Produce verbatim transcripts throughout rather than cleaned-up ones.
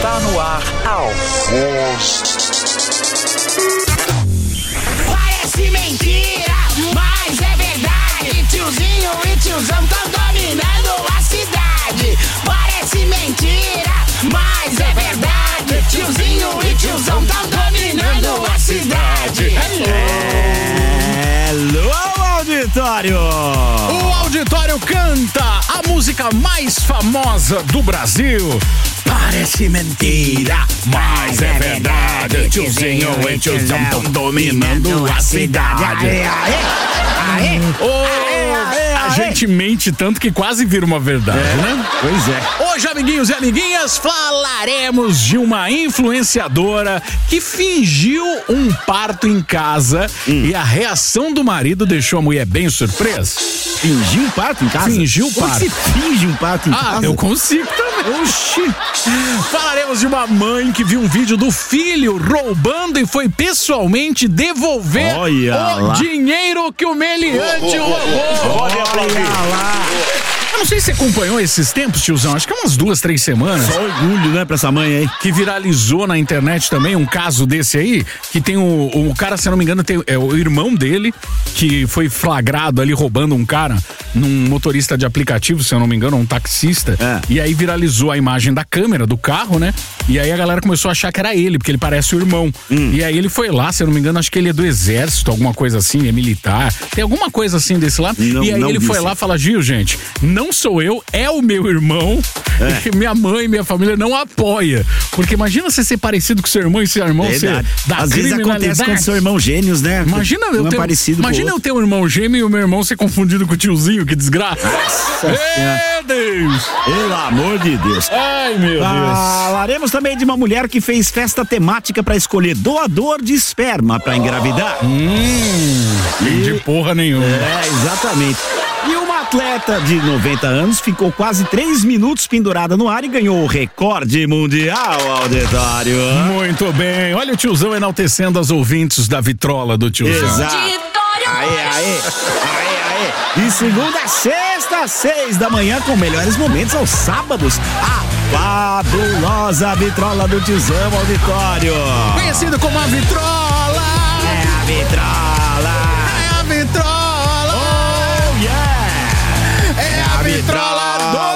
Está no ar a voz. Parece mentira, mas é verdade. Tiozinho e tiozão tão dominando a cidade. Parece mentira, mas é verdade. Tiozinho e tiozão tão dominando a cidade. Hello, auditório! O auditório canta a música mais famosa do Brasil. Parece mentira, mas é verdade. Tiozinho e tiozão estão dominando a cidade. Aê, aê, aê, Oh, a gente mente tanto que quase vira uma verdade, é, né? Pois é. Hoje, amiguinhos e amiguinhas, falaremos de uma influenciadora que fingiu um parto em casa hum. e a reação do marido deixou a mulher bem surpresa. Fingiu um parto em casa? Fingiu um parto. Como você finge um parto em ah, casa? Ah, eu consigo também. Oxi. Falaremos de uma mãe que viu um vídeo do filho roubando e foi pessoalmente devolver Olha o lá. dinheiro que o meliante roubou. Olha pra lá. Eu não sei se você acompanhou esses tempos, tiozão, acho que é umas duas, três semanas. Só orgulho, né, pra essa mãe aí. Que viralizou na internet também um caso desse aí, que tem o, o cara, se eu não me engano, tem, é o irmão dele, que foi flagrado ali roubando um cara, num motorista de aplicativo, se eu não me engano, um taxista. É. E aí viralizou a imagem da câmera do carro, né? E aí a galera começou a achar que era ele, porque ele parece o irmão. Hum. E aí ele foi lá, se eu não me engano, acho que ele é do exército, alguma coisa assim, é militar. Tem alguma coisa assim desse lá. Não, e aí ele foi lá e falou, Gil, gente, não sou eu, é o meu irmão. É. E minha mãe e minha família não apoia. Porque imagina você ser parecido com seu irmão e seu irmão é ser da Às vezes acontece com seu irmão gêmeos, né? Imagina eu, não ter, é parecido imagina eu ter um irmão gêmeo e o meu irmão ser confundido com o tiozinho, que desgraça. Nossa Meu Deus! Pelo amor de Deus. Ai, meu Deus. Falaremos também de uma mulher que fez festa temática pra escolher doador de esperma pra engravidar. Hum, e... de porra nenhuma. É, exatamente. E uma atleta de noventa anos ficou quase três minutos pendurada no ar e ganhou o recorde mundial, auditório. Muito bem. Olha o tiozão enaltecendo as ouvintes da vitrola do tiozão. Exato. Aê, aê, aê, aê. De segunda a sexta, seis da manhã, com melhores momentos aos sábados. A fabulosa vitrola do tiozão, auditório. Conhecido como a vitrola. É a vitrola. É a vitrola. É a vitrola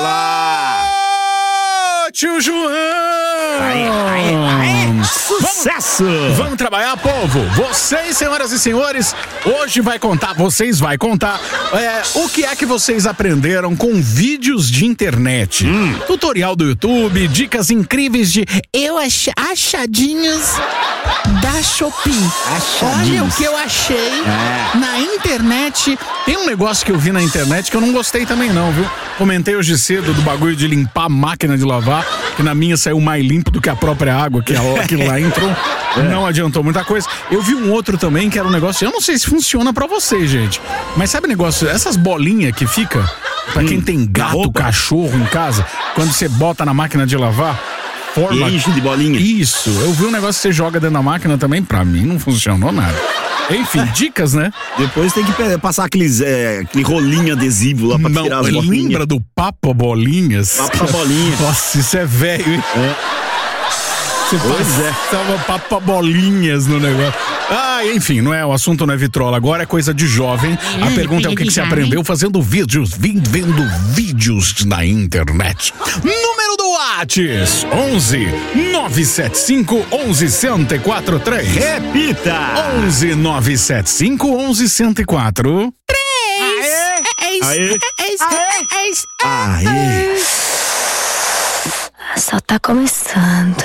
do tio João. Aê, aê, aê. Sucesso! Vamos, vamos trabalhar, povo. Vocês, senhoras e senhores, hoje vai contar, vocês vai contar é, o que é que vocês aprenderam com vídeos de internet. Hum. Tutorial do YouTube, dicas incríveis de eu ach, achadinhos da Shopee. Olha o que eu achei é. na internet. Tem um negócio que eu vi na internet que eu não gostei também não, viu? Comentei hoje cedo do bagulho de limpar a máquina de lavar, que na minha saiu mais limpo do que a própria água que, a, que lá entrou. É. Não adiantou muita coisa. Eu vi um outro também que era um negócio, eu não sei se funciona pra vocês, gente, mas sabe o negócio, essas bolinhas que fica pra hum, quem tem gato, cachorro em casa, quando você bota na máquina de lavar, forma... enche de bolinha. Isso, eu vi um negócio que você joga dentro da máquina também, pra mim não funcionou nada. Enfim, dicas, né? Depois tem que passar aqueles, é, aquele rolinho adesivo lá pra não, tirar as bolinhas. Lembra do Papa Bolinhas? Papa Bolinhas. Nossa, isso é velho, hein? É. Você pois é. Tava Papa Bolinhas no negócio. Ah, enfim, não é, o assunto não é vitrola, agora é coisa de jovem. A pergunta é o que, que você aprendeu fazendo vídeos, vendo vídeos na internet. Número do WhatsApp, onze nove sete cinco onze cento e quatro três. Repita! onze nove sete cinco onze cento e quatro três. Aê! Aê! Aê! Aê! Só tá começando.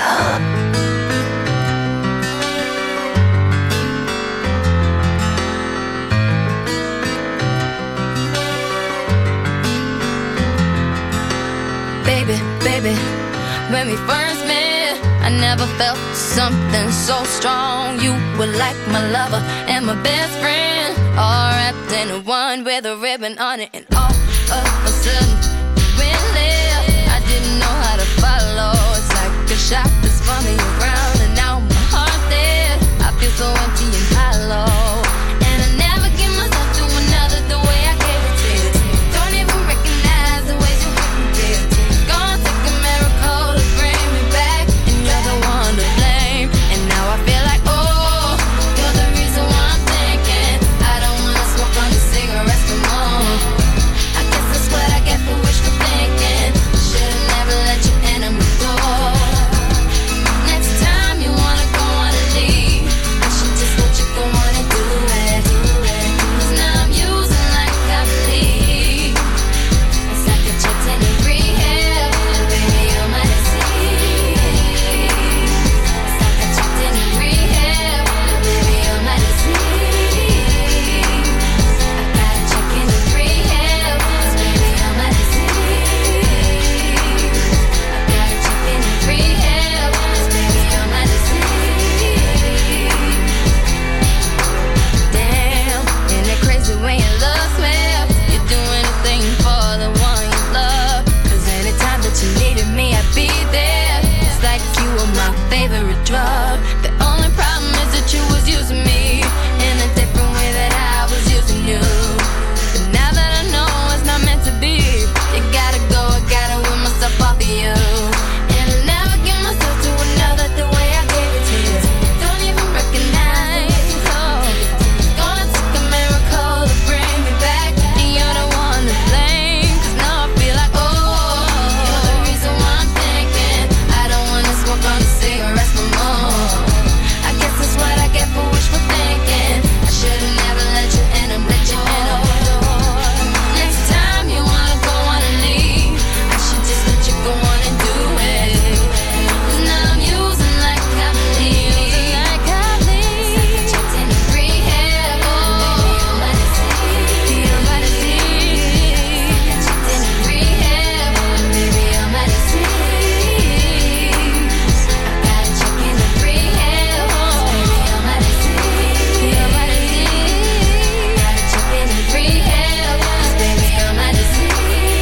Baby, baby, when we first met, I never felt something so strong. You were like my lover and my best friend, all wrapped in one with a ribbon on it. And all of a sudden, we left. I didn't know how to follow. It's like a shot that's spun me around, and now my heart's dead. I feel so empty and hollow, and I never give myself to another the way I gave it to you. Don't even recognize the ways you hurt me, babe. Gonna take a miracle to bring me back, and favorite drug. The only problem is that you was using me in a different way that I was using you. But now that I know it's not meant to be, you gotta go, I gotta win myself off of you. And I'll never give myself to another the way I gave it to you. Don't even recognize, oh, it's gonna take a miracle to bring me back. And you're the one to blame, 'cause now I feel like, oh, you're the reason why I'm thinking I don't wanna smoke on the cigarettes no more. I guess that's what I get for wishful thinking. I should've never let you in, I'm let you in a door. Next time you wanna go on and leave, I should just let you go on and do it. 'Cause now I'm using like I believe, like I believe. Checked in rehab, oh, baby, I'm about to see. Checked in rehab, baby, I'm about to see. I gotta check in rehab, oh, baby, I'm about to see. I'm about to see. Gotta check in rehab, baby, I'm about to see.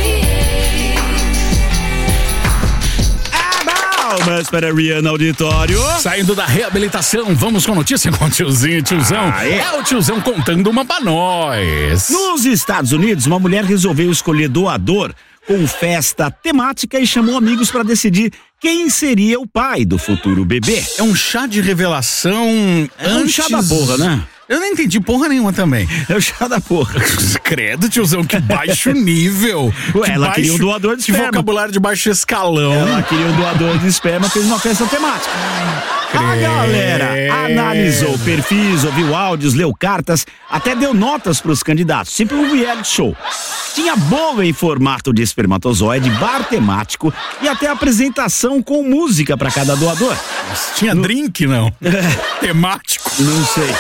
Palmas para Rihanna Auditório. Saindo da reabilitação, vamos com notícia com o tiozinho, tiozão. Ah, é? É o tiozão contando uma pra nós. Nos Estados Unidos, uma mulher resolveu escolher doador com festa temática e chamou amigos para decidir quem seria o pai do futuro bebê. É um chá de revelação É um antes... chá da porra, né? Eu não entendi porra nenhuma também. É o chá da porra. Credo, tiozão, que baixo nível. Ué, Que ela baixo- queria um doador de Que esperma. vocabulário de baixo escalão. Ela queria um doador de esperma, fez uma festa temática. A Credo. galera analisou perfis, ouviu áudios, leu cartas, até deu notas para os candidatos, tipo um reality show. Tinha bolo em formato de espermatozoide, bar temático e até apresentação com música para cada doador. Tinha drink, não? Temático. Não sei.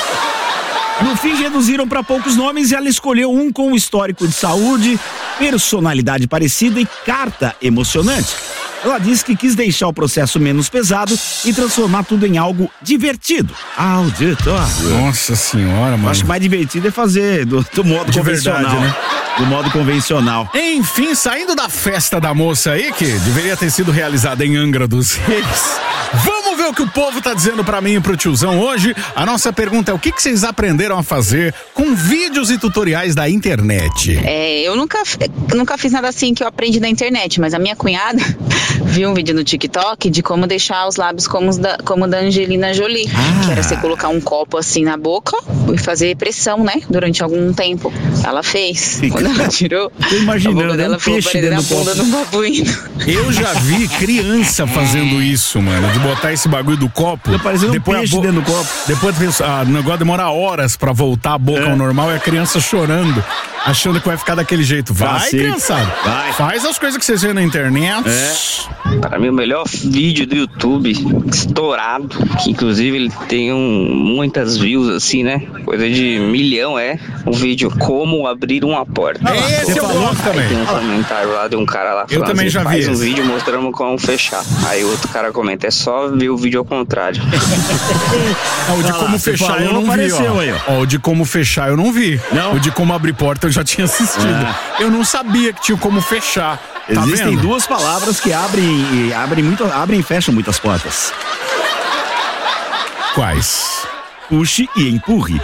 No fim, reduziram para poucos nomes e ela escolheu um com histórico de saúde, personalidade parecida e carta emocionante. Ela disse que quis deixar o processo menos pesado e transformar tudo em algo divertido. Auditório. Nossa senhora, mano. Acho que mais divertido é fazer do, do modo De convencional. verdade, né? Do modo convencional. Enfim, saindo da festa da moça aí, que deveria ter sido realizada em Angra dos Reis, vamos ver o que o povo tá dizendo pra mim e pro tiozão hoje. A nossa pergunta é: o que, que vocês aprenderam a fazer com vídeos e tutoriais da internet? É, eu nunca, nunca fiz nada assim que eu aprendi na internet, mas a minha cunhada viu um vídeo no TikTok de como deixar os lábios como os da, como da Angelina Jolie, Ah. que era você colocar um copo assim na boca e fazer pressão, né, durante algum tempo. Ela fez. Fica- Quando ela tirou, Tô imaginando, a boca dela um ficou peixe parecendo a dentro do bunda copo. de um babuíno. Eu já vi criança fazendo isso, mano, de botar esse bagulho do copo. Tá parecendo um a peixe bo- dentro do copo. Depois ah, o negócio demora horas pra voltar a boca É. ao normal e a criança chorando, achando que vai ficar daquele jeito. Vai, Cacete. criançada. Vai. Faz as coisas que vocês veem na internet. É. Para mim, o melhor vídeo do YouTube, estourado, que inclusive ele tem um, muitas views, assim, né? Coisa de milhão, é um vídeo Como Abrir uma Porta. Esse eu falou gosto Aí também. tem um comentário lá de um cara lá Eu falando também assim, já vi faz um esse. vídeo mostrando como fechar. Aí outro cara comenta, é só ver o vídeo ao contrário. Ah, o de Olha lá, como você fechar falou, eu não vi, apareceu ó. aí, ó. Ó, o de como fechar eu não vi. Não? O de como abrir porta eu já tinha assistido. Ah. Eu não sabia que tinha como fechar. Tá Existem vendo? duas palavras que abrem e abrem muito, abrem e fecham muitas portas. Quais? Puxe e empurre.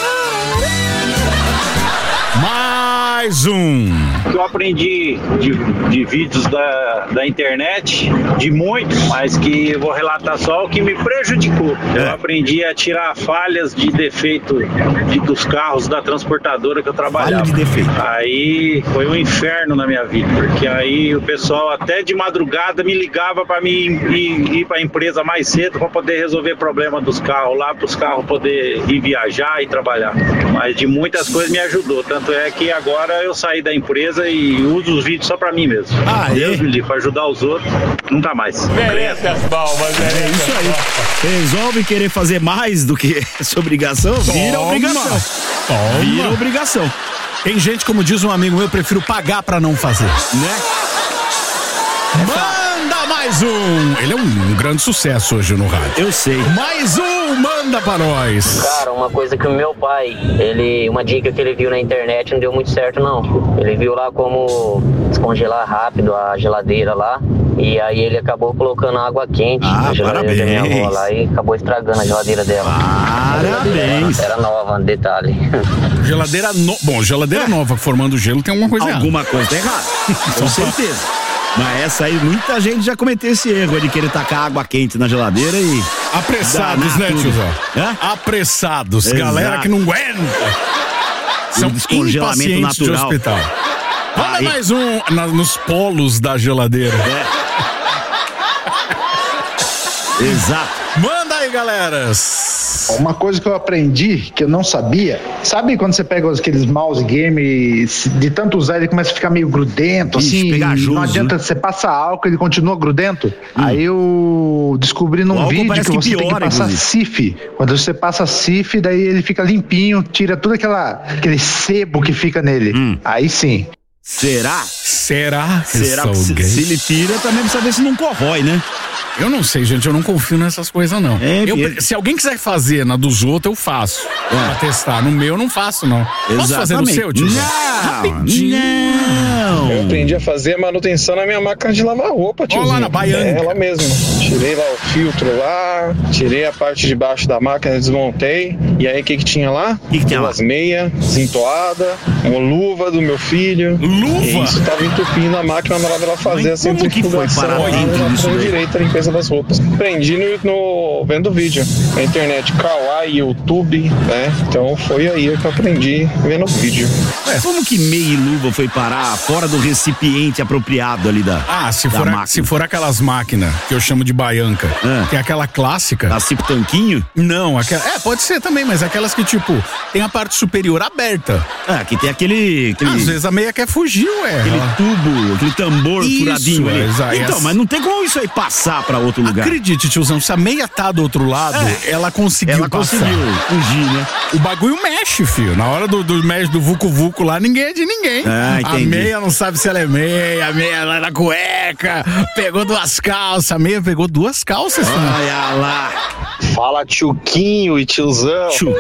Mais um. que eu aprendi de, de vídeos da, da internet, de muitos, mas que eu vou relatar só o que me prejudicou. Eu aprendi a tirar falhas de defeito de, dos carros da transportadora que eu trabalhava. Falha de defeito. Aí foi um inferno na minha vida, porque aí o pessoal até de madrugada me ligava para mim ir, ir para a empresa mais cedo para poder resolver problema dos carros lá, para os carros poder ir viajar e trabalhar. Mas de muitas coisas me ajudou, tanto é que agora eu saí da empresa e uso os vídeos só para mim mesmo. Ah, Deus é? me livre, para ajudar os outros, nunca mais. Merece as palmas, É merece isso as aí. palmas. Resolve querer fazer mais do que essa obrigação, vira Toma. obrigação. Toma. Vira obrigação, Tem gente, como diz um amigo meu, eu prefiro pagar pra não fazer. né? Manda mais um! Ele é um, um grande sucesso hoje no rádio. Eu sei. Mais um, manda pra nós! Cara, uma coisa que o meu pai, ele, uma dica que ele viu na internet não deu muito certo não. Ele viu lá como descongelar rápido a geladeira lá E aí ele acabou colocando água quente Ah, na geladeira da minha avó lá e acabou estragando a geladeira dela. Parabéns. Era nova, detalhe. Geladeira no... Bom, geladeira é. nova formando gelo tem alguma coisa errada. Alguma coisa errada. Com certeza. Mas essa aí, muita gente já cometeu esse erro de querer tacar água quente na geladeira e... Apressados, né, tiozão? Apressados. Exato. Galera que não aguenta. São descongelamento natural. De hospital. Vamos ah, mais um na, nos polos da geladeira. É. Exato. Manda aí, galera. Uma coisa que eu aprendi, que eu não sabia, sabe quando você pega aqueles mouse game, de tanto usar ele começa a ficar meio grudento, Ixi, assim, pegajoso, não adianta, né? Você passa álcool, ele continua grudento. Hum. Aí eu descobri num vídeo que, que você piora, tem que passar inclusive. Sif. Quando você passa Sif, daí ele fica limpinho, tira todo aquela, aquele sebo que fica nele. Hum. Aí sim. Será? Será? Será que se, se ele tira, também precisa ver se não corrói, né? Eu não sei, gente, eu não confio nessas coisas, não. É, eu, se alguém quiser fazer na dos outros, eu faço. É. Pra testar. No meu, eu não faço, não. Exatamente. Posso fazer no seu, tio? Não, rapidinho. Não. Eu aprendi a fazer manutenção na minha máquina de lavar roupa, tio. Olha lá na Baiana. É ela mesma. Tirei lá o filtro lá, tirei a parte de baixo da máquina, desmontei. E aí, o que que tinha lá? O que que tinha lá? Duas meias, desentoada, uma luva do meu filho. Luva? E isso tava entupindo a máquina na hora dela fazer Mas a centrifugação. Como que foi parar dentro disso daí? Direito a limpeza das roupas. Aprendi no, no vendo vídeo na internet, Kawaii, YouTube, né? Então foi aí que eu aprendi vendo vídeo. É, como que meia e luva foi parar fora do recipiente apropriado ali da Ah, se, da for, máquina? A, se for aquelas máquinas que eu chamo de baianca, é. que é aquela clássica. A tipo tanquinho? Não, aquela, é, pode ser também, mas aquelas que tipo, tem a parte superior aberta. É, que tem aquele... aquele... Às vezes a meia quer fugir, ué. Aquele tubo, aquele tambor isso, furadinho ali. É, então, mas não tem como isso aí passar pra outro lugar. Acredite, tiozão, se a meia tá do outro lado, é, ela conseguiu ela passar. conseguiu fugir, né? O bagulho mexe, filho. Na hora do, do mexe do Vucu Vucu lá, ninguém é de ninguém. Ah, a meia não sabe se ela é meia, a meia lá na cueca, pegou duas calças, a meia pegou duas calças. Olha lá. Fala, tioquinho e tiozão. Tchuquinho.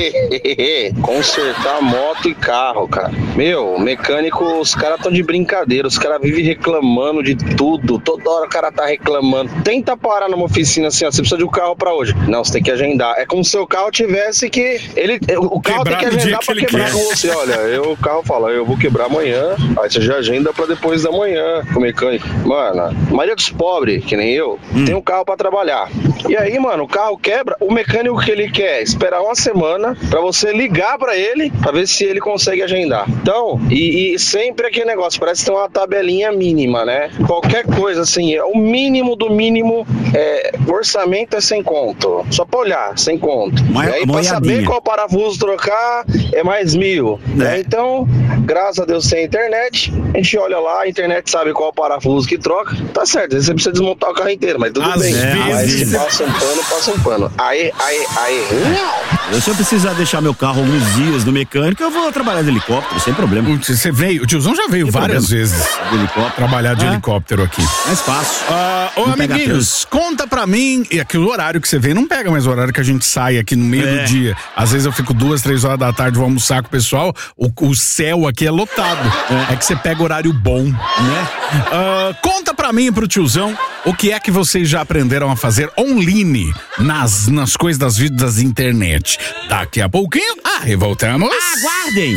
Aí, consertar moto e carro, cara. Meu, mecânico, os caras tão de brincadeira, os caras vivem reclamando de tudo, toda hora o cara tá reclamando. Tenta parar numa oficina assim, ó, você precisa de um carro pra hoje. Não, você tem que agendar. É como se o carro tivesse que... Ele, o carro quebrar tem que agendar que pra quebrar quer. Com você. Olha, eu, o carro fala, eu vou quebrar amanhã, aí você já agenda pra depois da manhã com o mecânico. Mano, a maioria dos pobres, que nem eu, hum. tem um carro pra trabalhar. E aí, mano, o carro quebra, o mecânico que ele quer esperar uma semana pra você ligar pra ele, pra ver se ele consegue agendar. Então, e, e sempre aquele negócio, parece que tem uma tabelinha mínima, né? Qualquer coisa assim, é o mínimo do mínimo, é, orçamento é sem conto. Só pra olhar, sem conto. Moia, e aí, pra saber qual parafuso trocar, é mais mil. É. Né? Então, graças a Deus tem internet, a gente olha lá, a internet sabe qual parafuso que troca, tá certo, você precisa desmontar o carro inteiro, mas tudo Às bem. Vezes. Mas passa um pano, passa um pano. Aí, aí, aí. Eu, se eu precisar deixar meu carro alguns dias no mecânico, eu vou trabalhar de helicóptero, sem problema. Você veio, o tiozão já veio sem várias problema. vezes de helicóptero. trabalhar de é. helicóptero aqui. Mais fácil. Uh, ô, amiguinhos, conta pra mim, e aqui o horário que você vem não pega mais o horário que a gente sai aqui no meio é. do dia. Às vezes eu fico duas, três horas da tarde, vou almoçar com o pessoal, o, o céu aqui é lotado. É. é que você pega horário bom, né? Uh, conta pra mim e pro tiozão o que é que vocês já aprenderam a fazer online nas, nas coisas das vidas da internet. Daqui a pouquinho, ah, e voltamos. Aguardem!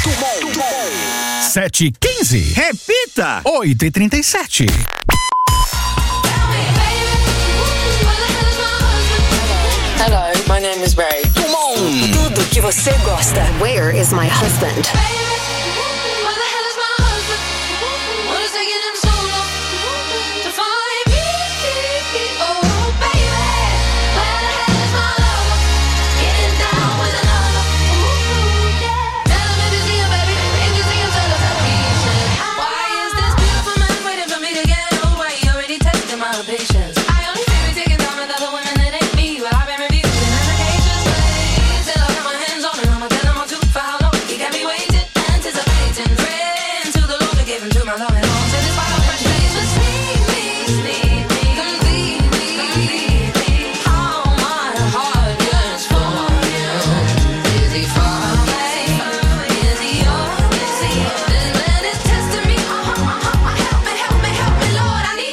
sete e quinze. Repita! oito e trinta e sete. Hello, my name is Ray. Come on! Tudo que você gosta. Where is my husband? To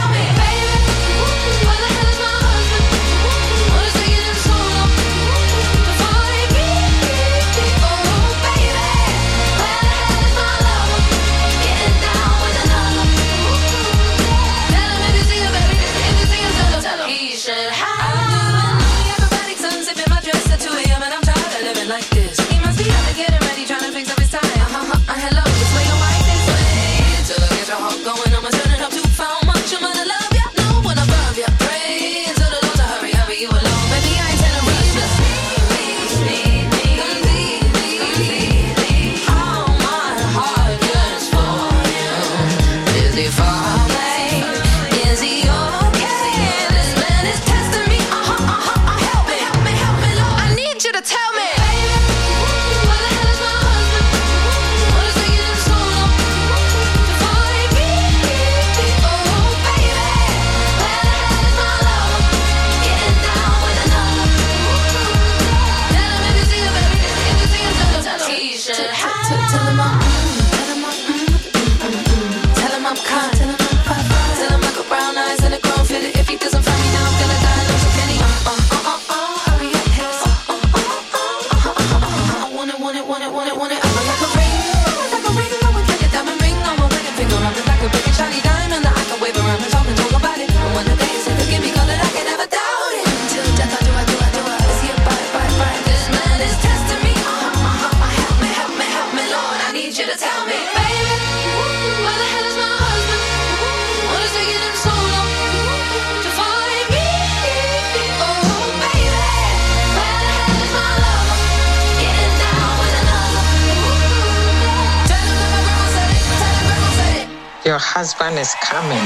tell me, baby, where the hell is my husband? What is taking him so long to find me? Oh, baby, where the hell is my lover? Getting down with another. Tell him if you see her, baby, if you see her, tell him, tell him. He should have. Acrobatic sun sipping my dress at two a.m. and I'm tired of living like this. He must be out there getting ready, trying to fix up his tie. Uh-huh, uh, hello, just wait on my this way. Till I get your heart going, I'ma turn it up too far. Much I'm gonna love ya, no one above ya. Pray to the Lord to hurry, hurry you alone. Baby, I ain't telling rush, just please, please, please, please, please, please, please. All my heart yearns for him. Is he far away? Is he okay? This man is testing me. Uh-huh, uh-huh, uh, help me, help me, help me, Lord. I need you to tell me, baby, where the hell is my husband? What is taking him so long to find me? Oh, baby, where the hell is my lover? Getting down with another. Tell him if you see her, baby, if you see her, tell him, tell him. He should have. Tell him I'm, tell him I'm, tell him I'm kind. Tell him I got brown eyes and a grown fit. If he doesn't find me now, I'm gonna die. Lose a penny. Uh, uh, uh, uh, uh, hurry up, his. Uh, uh, uh, uh, uh, uh, uh, I want it, want it, want it, want it, want it. I would like a ring, I would like a ring. I would like a diamond ring on my wedding finger. I would like a big and shiny diamond that I can wave around and talk and talk about it. And when the day is here, give me color, I can never doubt it. Till death, I do, I do, I do. Is he a bite, bite, bite? This man is testing me. Uh, uh, uh, uh, help me, help me, help me, Lord. I need you to tell me, baby, where the hell is my husband? What is taking him so long to find me? Oh, baby, where the hell is my lover? Getting down with another. Tell him that my grandma said it. Tell him grandma said it. Your husband is coming.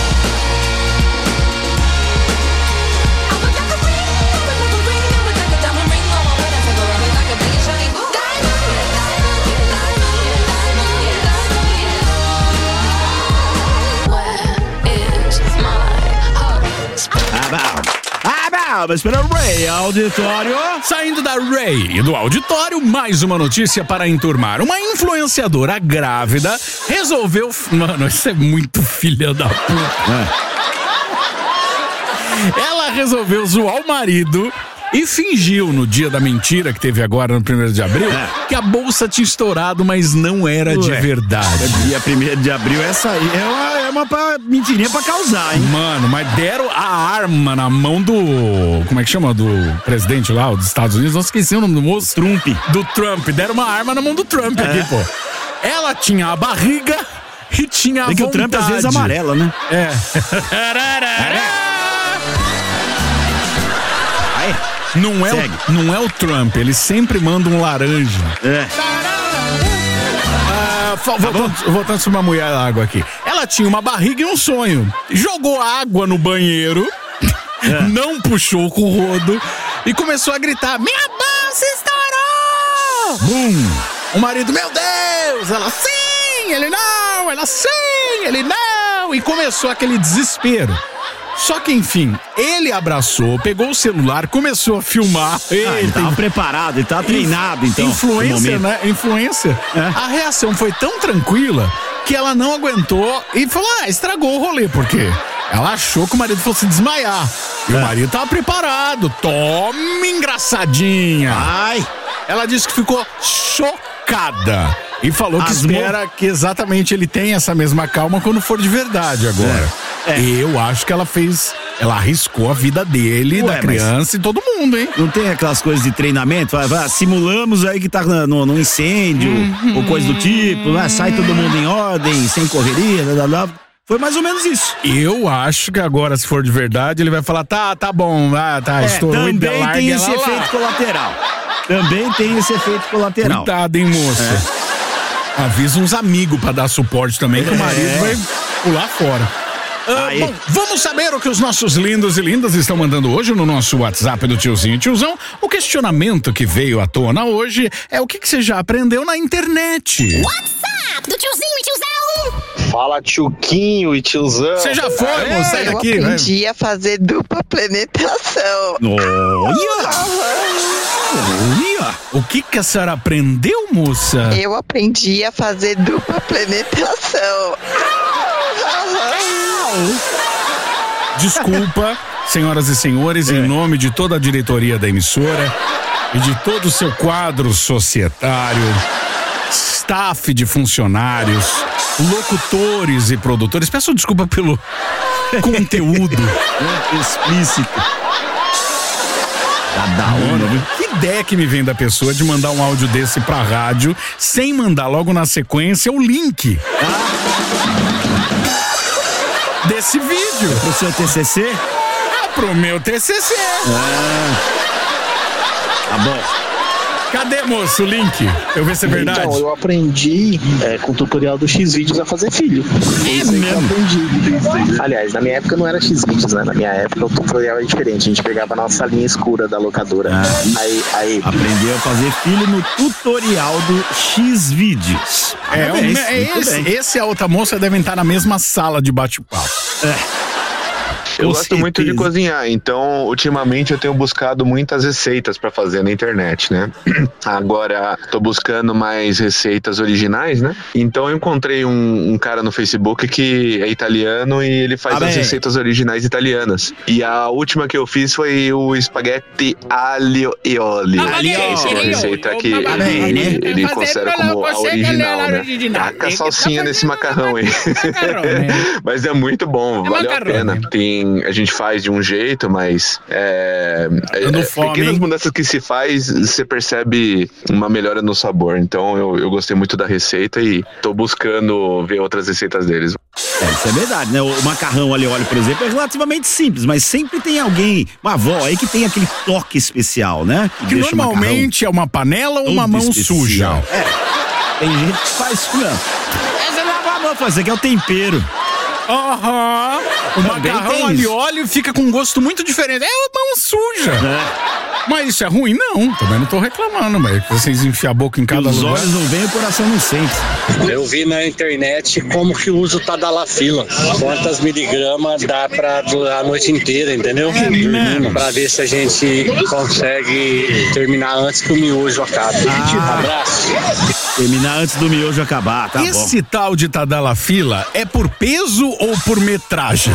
Vamos para o Ray Auditório. Saindo da Ray e do auditório, mais uma notícia para enturmar. Uma influenciadora grávida resolveu... Mano, isso é muito filha da puta. É. Ela resolveu zoar o marido e fingiu no dia da mentira que teve agora no primeiro de abril é. que a bolsa tinha estourado, mas não era Ué. de verdade. Dia primeiro de abril, essa aí é uma, é uma pra, mentirinha pra causar, hein? Mano, mas deram a arma na mão do... Como é que chama? Do presidente lá, dos Estados Unidos. Não esqueci o nome do moço. Trump. Do Trump. Deram uma arma na mão do Trump é. aqui, pô. Ela tinha a barriga e tinha a Tem vontade. que o Trump às vezes amarela, né? É. Não é, o, não é o Trump, ele sempre manda um laranja. É. Ah, voltando, voltando sobre uma mulher água aqui. Ela tinha uma barriga e um sonho. Jogou água no banheiro, é. não puxou com o rodo e começou a gritar: minha bolsa estourou! Bum! O marido, meu Deus! Ela, sim! Ele não! Ela, sim! Ele não! E começou aquele desespero. Só que, enfim, ele abraçou, pegou o celular, começou a filmar. Ah, ele tava preparado, ele tava treinado, então. Influência, né? Influência. É. A reação foi tão tranquila que ela não aguentou e falou, ah, estragou o rolê, porque ela achou que o marido fosse desmaiar. E é. o marido tava preparado. Tome, engraçadinha. Ai. Ela disse que ficou chocada. E falou que Asmou. espera que exatamente ele tenha essa mesma calma quando for de verdade agora. É. É. Eu acho que ela fez... Ela arriscou a vida dele, Ué, da criança e todo mundo, hein? Não tem aquelas coisas de treinamento? Vai, vai, simulamos aí que tá no, no incêndio, uhum. ou coisa do tipo, né? Sai todo mundo em ordem, sem correria, blá, blá, blá. Foi mais ou menos isso. Eu acho que agora, se for de verdade, ele vai falar, tá, tá bom, ah, tá, é, estourou. Também tem esse lá, efeito lá. colateral. Também tem esse efeito colateral. Cuidado, hein, moça. É. Avisa uns amigos pra dar suporte também, que é. o marido vai pular fora. Ah, bom, vamos saber o que os nossos lindos e lindas estão mandando hoje no nosso WhatsApp do Tiozinho e Tiozão. O questionamento que veio à tona hoje é o que, que você já aprendeu na internet. WhatsApp do Tiozinho e Tiozão. Fala, Tchuquinho e Tiozão. Você já foi, é, moça? Sai daqui. Eu aprendi né? a fazer dupla penetração. Olha! Olha! O que que a senhora aprendeu, moça? Eu aprendi a fazer dupla penetração. desculpa, senhoras e senhores, é. em nome de toda a diretoria da emissora e de todo o seu quadro societário, staff de funcionários, locutores e produtores. Peço desculpa pelo conteúdo explícito. Tá da hora, viu? Que ideia que me vem da pessoa de mandar um áudio desse pra rádio sem mandar logo na sequência o link ah. desse vídeo. Pro seu T C C? Ah, pro meu T C C. Ah. Tá bom. Cadê, moço, o link? Eu ver se é verdade. Então, eu aprendi é, com o tutorial do Xvideos a fazer filho. É mesmo? Eu aprendi. Aliás, na minha época não era Xvideos, né? Na minha época o tutorial era diferente. A gente pegava a nossa linha escura da locadora. Ah, aí, aí... Aprendeu a fazer filho no tutorial do Xvideos. É, Parabéns, é esse, esse e a outra moça devem estar na mesma sala de bate-papo. É. Eu gosto certeza. muito de cozinhar, então ultimamente eu tenho buscado muitas receitas pra fazer na internet, né? Agora tô buscando mais receitas originais, né? Então eu encontrei um, um cara no Facebook que é italiano e ele faz ah, as bem. receitas originais italianas. E a última que eu fiz foi o espaguete alho e óleo. Ah, essa é uma receita que ele, ele, ele considera como a original, né? Taca a salsinha nesse macarrão aí. Mas é muito bom, valeu a pena. Tem a gente faz de um jeito, mas é, é, fome, pequenas hein? mudanças que se faz, você percebe uma melhora no sabor. Então eu, eu gostei muito da receita e tô buscando ver outras receitas deles. É, isso é verdade, né? O macarrão ali, óleo, por exemplo, é relativamente simples, mas sempre tem alguém, uma avó aí que tem aquele toque especial, né? Que, que normalmente é uma panela ou uma mão especial. suja. É, tem gente que faz isso mesmo. Essa é lavar a mão fazer, que é o tempero. Aham. Uhum. O macarrão ali óleo fica com um gosto muito diferente. É mão suja. É. Mas isso é ruim? Não, também não tô reclamando, mas vocês enfiam a boca em cada Os lugar. Os olhos não vêm, o coração não sente. Eu vi na internet como que usa o Tadalafila. Quantas miligramas dá pra durar a noite inteira, entendeu? É, Dormindo, pra ver se a gente consegue terminar antes que o miojo acabe. Ah. Abraço. Terminar antes do miojo acabar, tá Esse bom. Esse tal de Tadalafila é por peso ou por metragem?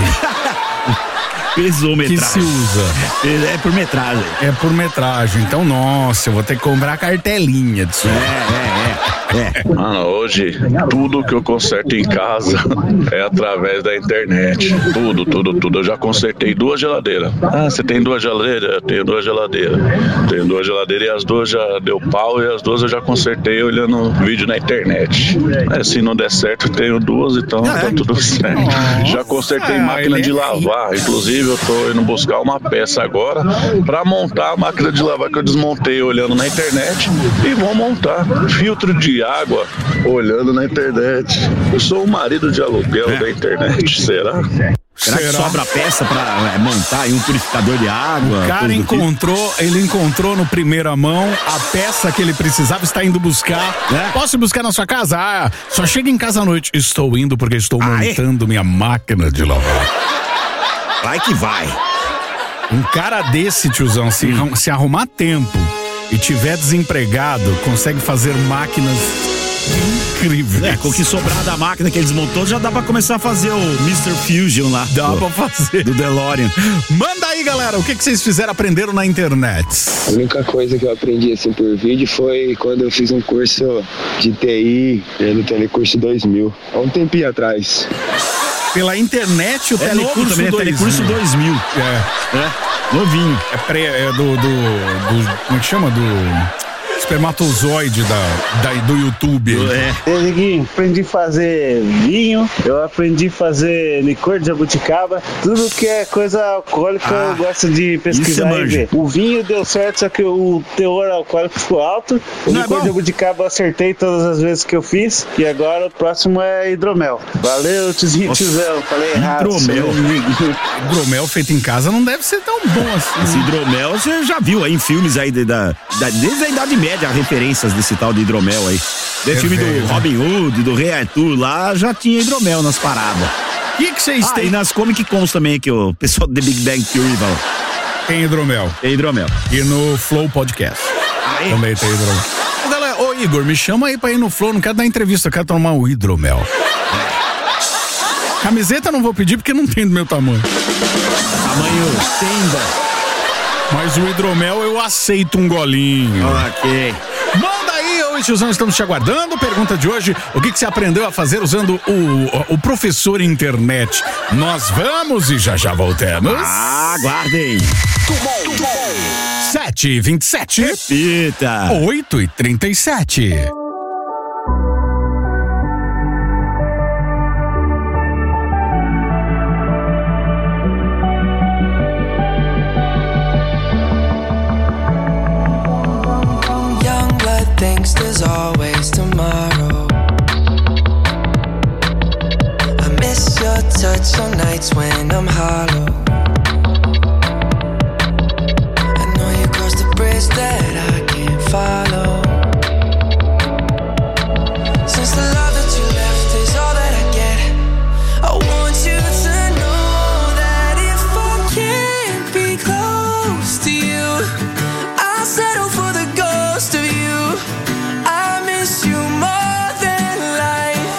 Peso ou metragem? Que se usa? É por metragem. É por metragem. Então, nossa, eu vou ter que comprar cartelinha disso. É, é, é. é. Mano, hoje, tudo que eu conserto em casa é através da internet. Tudo, tudo, tudo. Eu já consertei duas geladeiras. Ah, você tem duas geladeiras? Eu tenho duas geladeiras. Tenho duas geladeiras e as duas já deu pau e as duas eu já consertei olhando vídeo na internet. É, se não der certo, eu tenho duas, então ah, tá tudo certo. Nossa, já consertei máquina de lavar, inclusive. Eu tô indo buscar uma peça agora pra montar a máquina de lavar que eu desmontei olhando na internet e vou montar filtro de água olhando na internet. Eu sou o marido de aluguel é. da internet, será? Será que sobra peça pra é, montar aí um purificador de água? O cara encontrou, ele encontrou no primeira mão a peça que ele precisava, está indo buscar. É? Posso buscar na sua casa? Ah, só chega em casa à noite. Estou indo porque estou ah, montando é? minha máquina de lavar. Vai que vai. Um cara desse, tiozão, se, hum. se arrumar tempo e tiver desempregado, consegue fazer máquinas incríveis. É, com o que sobrar da máquina que ele desmontou, já dá pra começar a fazer o mister Fusion lá. Dá do, pra fazer. Do DeLorean. Manda aí, galera, o que, que vocês fizeram, aprenderam na internet? A única coisa que eu aprendi assim por vídeo foi quando eu fiz um curso de T I pelo Telecurso dois mil, há um tempinho atrás. Pela internet, o é Telecurso também, é Telecurso dois mil. É. É. Novinho. É, pré, é do, do, do. Como é que chama? Do espermatozoide da, da, do YouTube. É. Eu aprendi a fazer vinho, eu aprendi a fazer licor de jabuticaba, tudo que é coisa alcoólica ah, eu gosto de pesquisar e ver. O vinho deu certo, só que o teor alcoólico ficou alto. O Não licor é de jabuticaba eu acertei todas as vezes que eu fiz, e agora o próximo é hidromel. Valeu, tiozinho, tiozão, falei errado. Hidromel. Hidromel feito em casa não deve ser tão bom assim. Esse hidromel você já viu aí em filmes aí de, da, da, desde a Idade Média, referências desse tal de hidromel aí. Desse é filme velho, do Robin Hood, do Rei Arthur, lá já tinha hidromel nas paradas. O que que vocês ah, têm? E nas Comic Cons também, que o pessoal do The Big Bang Theory fala. Tem hidromel. Tem hidromel. E no Flow Podcast. Ah, é? Também tem hidromel. Ô, galera, ô Igor, me chama aí pra ir no Flow, não quero dar entrevista, eu quero tomar o hidromel. É. Camiseta não vou pedir porque não tem do meu tamanho. Tamanho tenda. Mas o hidromel eu aceito um golinho. Ok. Manda aí, eu e tiozão estamos te aguardando. Pergunta de hoje, o que, que você aprendeu a fazer usando o, o professor internet? Nós vamos e já já voltamos. Aguardem. sete e vinte e sete. Repita. oito e trinta e sete. Thinks there's always tomorrow. I miss your touch on nights when I'm hollow. I know you crossed the bridge that I can't follow. Since the love that you left is all that I get, I want you to know that if I can't be close to you, I'll settle for the ghost of you. I miss you more than life.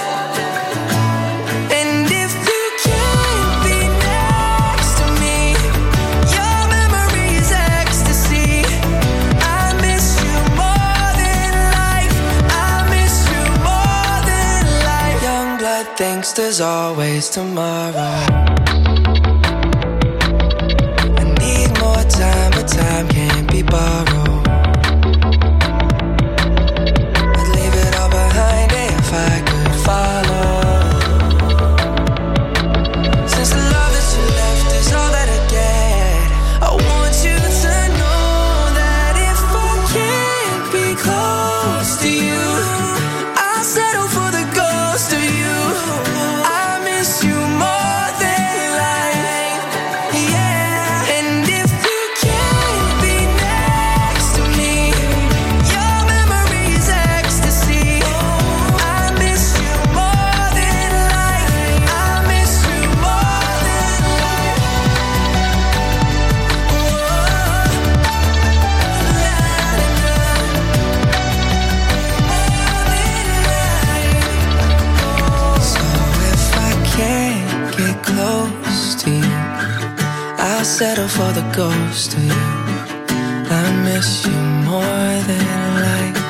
And if you can't be next to me, your memory is ecstasy. I miss you more than life. I miss you more than life. Young blood thinks there's always tomorrow. I need more time, but time can't be borrowed. If I could follow. Since the love that you left is all that I get, I want you to know that if I can't be close to you, I'll settle for the ghost of you. I miss you more than life, yeah. And if you can't be next to me, your memory is ecstasy. Close to you, I'll settle for the ghost of you. I miss you more than life.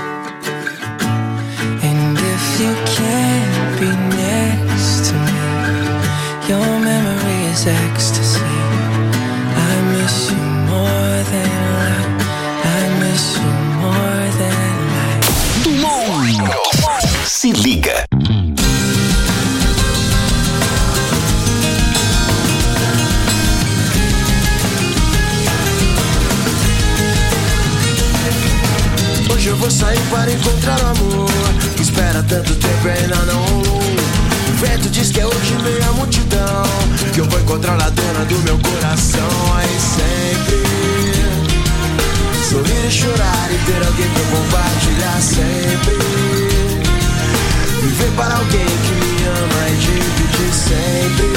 And if you can't be next to me, your memory is ecstasy. I miss you more than life. I miss you more than life. Dumont, se liga. Hoje eu vou sair para encontrar o amor que espera tanto tempo e ainda não rolou. O vento diz que é hoje meio a multidão, que eu vou encontrar a dona do meu coração. Aí sempre sorrir e chorar e ter alguém pra compartilhar sempre. Viver para alguém que me ama e dividir sempre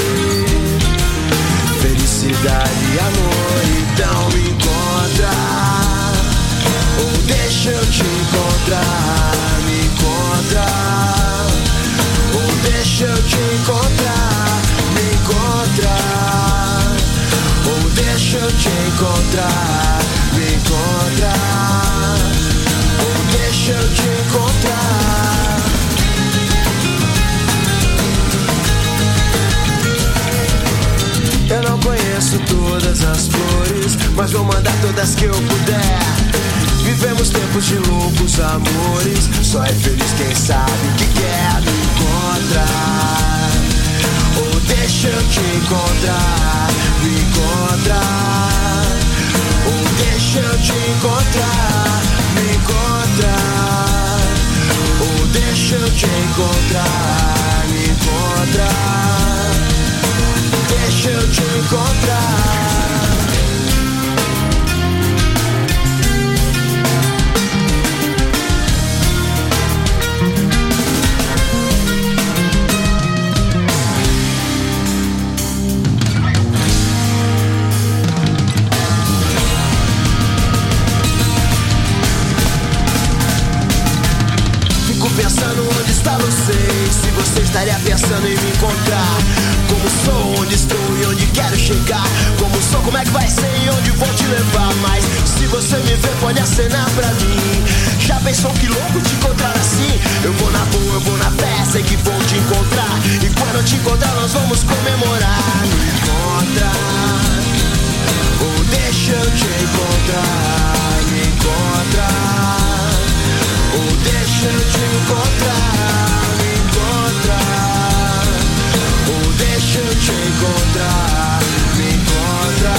felicidade e amor. Então me encontra, ou deixa eu te encontrar, me encontra. Ou deixa eu te encontrar, me encontra. Ou deixa eu te encontrar, me encontra. Ou deixa eu te encontrar. Eu não conheço todas as flores, mas vou mandar todas que eu puder. Vivemos tempos de loucos amores, só é feliz quem sabe o que quer. Me encontrar, ou deixa eu te encontrar, me encontrar. Ou deixa eu te encontrar, me encontrar. Ou deixa eu te encontrar, me encontrar. Deixa eu te encontrar. Pensando onde está você, se você estaria pensando em me encontrar. Como sou, onde estou e onde quero chegar. explicar como sou, como é que vai ser e onde vou te levar. Mas se você me ver, pode acenar pra mim. Já pensou que louco te encontrar assim? Eu vou na rua, eu vou na festa, sei que vou te encontrar. E quando eu te encontrar, nós vamos comemorar. Me encontra, ou deixa eu te encontrar. Me encontra, ou deixa eu te encontrar. Me encontra, ou deixa eu te encontrar. Me encontra,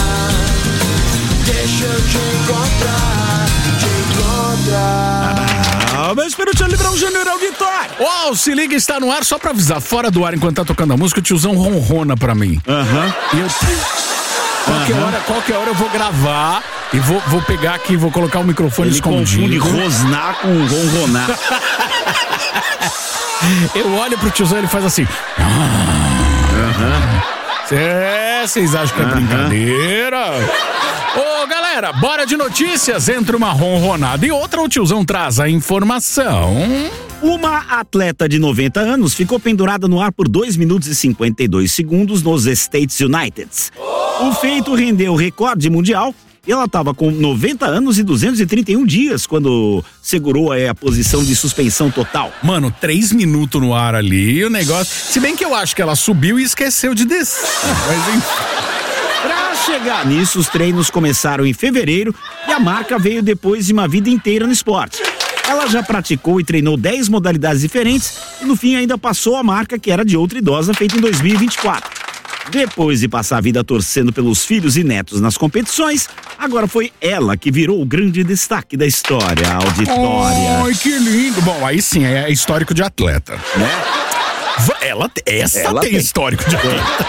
deixa eu te encontrar. Te encontrar. Ah, meu espírito Librão Júnior Auditório. Ó, oh, se liga, está no ar, só pra avisar, fora do ar, enquanto tá tocando a música, o tiozão ronrona pra mim. Aham. Uhum. E eu... Qualquer, uhum. hora, qualquer hora eu vou gravar e vou, vou pegar aqui, vou colocar o microfone Ele escondido. Ele confunde rosnar com ronronar. Eu olho pro tiozão e ele faz assim. Aham. É, vocês acham que é uhum. brincadeira? Ô, galera, bora de notícias. Entre uma ronronada e outra, o tiozão traz a informação. Uma atleta de noventa anos ficou pendurada no ar por dois minutos e cinquenta e dois segundos nos States United. O feito rendeu o recorde mundial e ela estava com noventa anos e duzentos e trinta e um dias quando segurou a, a posição de suspensão total. Mano, três minutos no ar ali, o negócio... Se bem que eu acho que ela subiu e esqueceu de descer. Mas enfim... Pra chegar nisso, os treinos começaram em fevereiro e a marca veio depois de uma vida inteira no esporte. Ela já praticou e treinou dez modalidades diferentes e no fim ainda passou a marca que era de outra idosa, feita em dois mil e vinte e quatro. Depois de passar a vida torcendo pelos filhos e netos nas competições, agora foi ela que virou o grande destaque da história, a auditória. Ai, que lindo. Bom, aí sim, é histórico de atleta. Né? Ela, essa ela tem, tem histórico de atleta.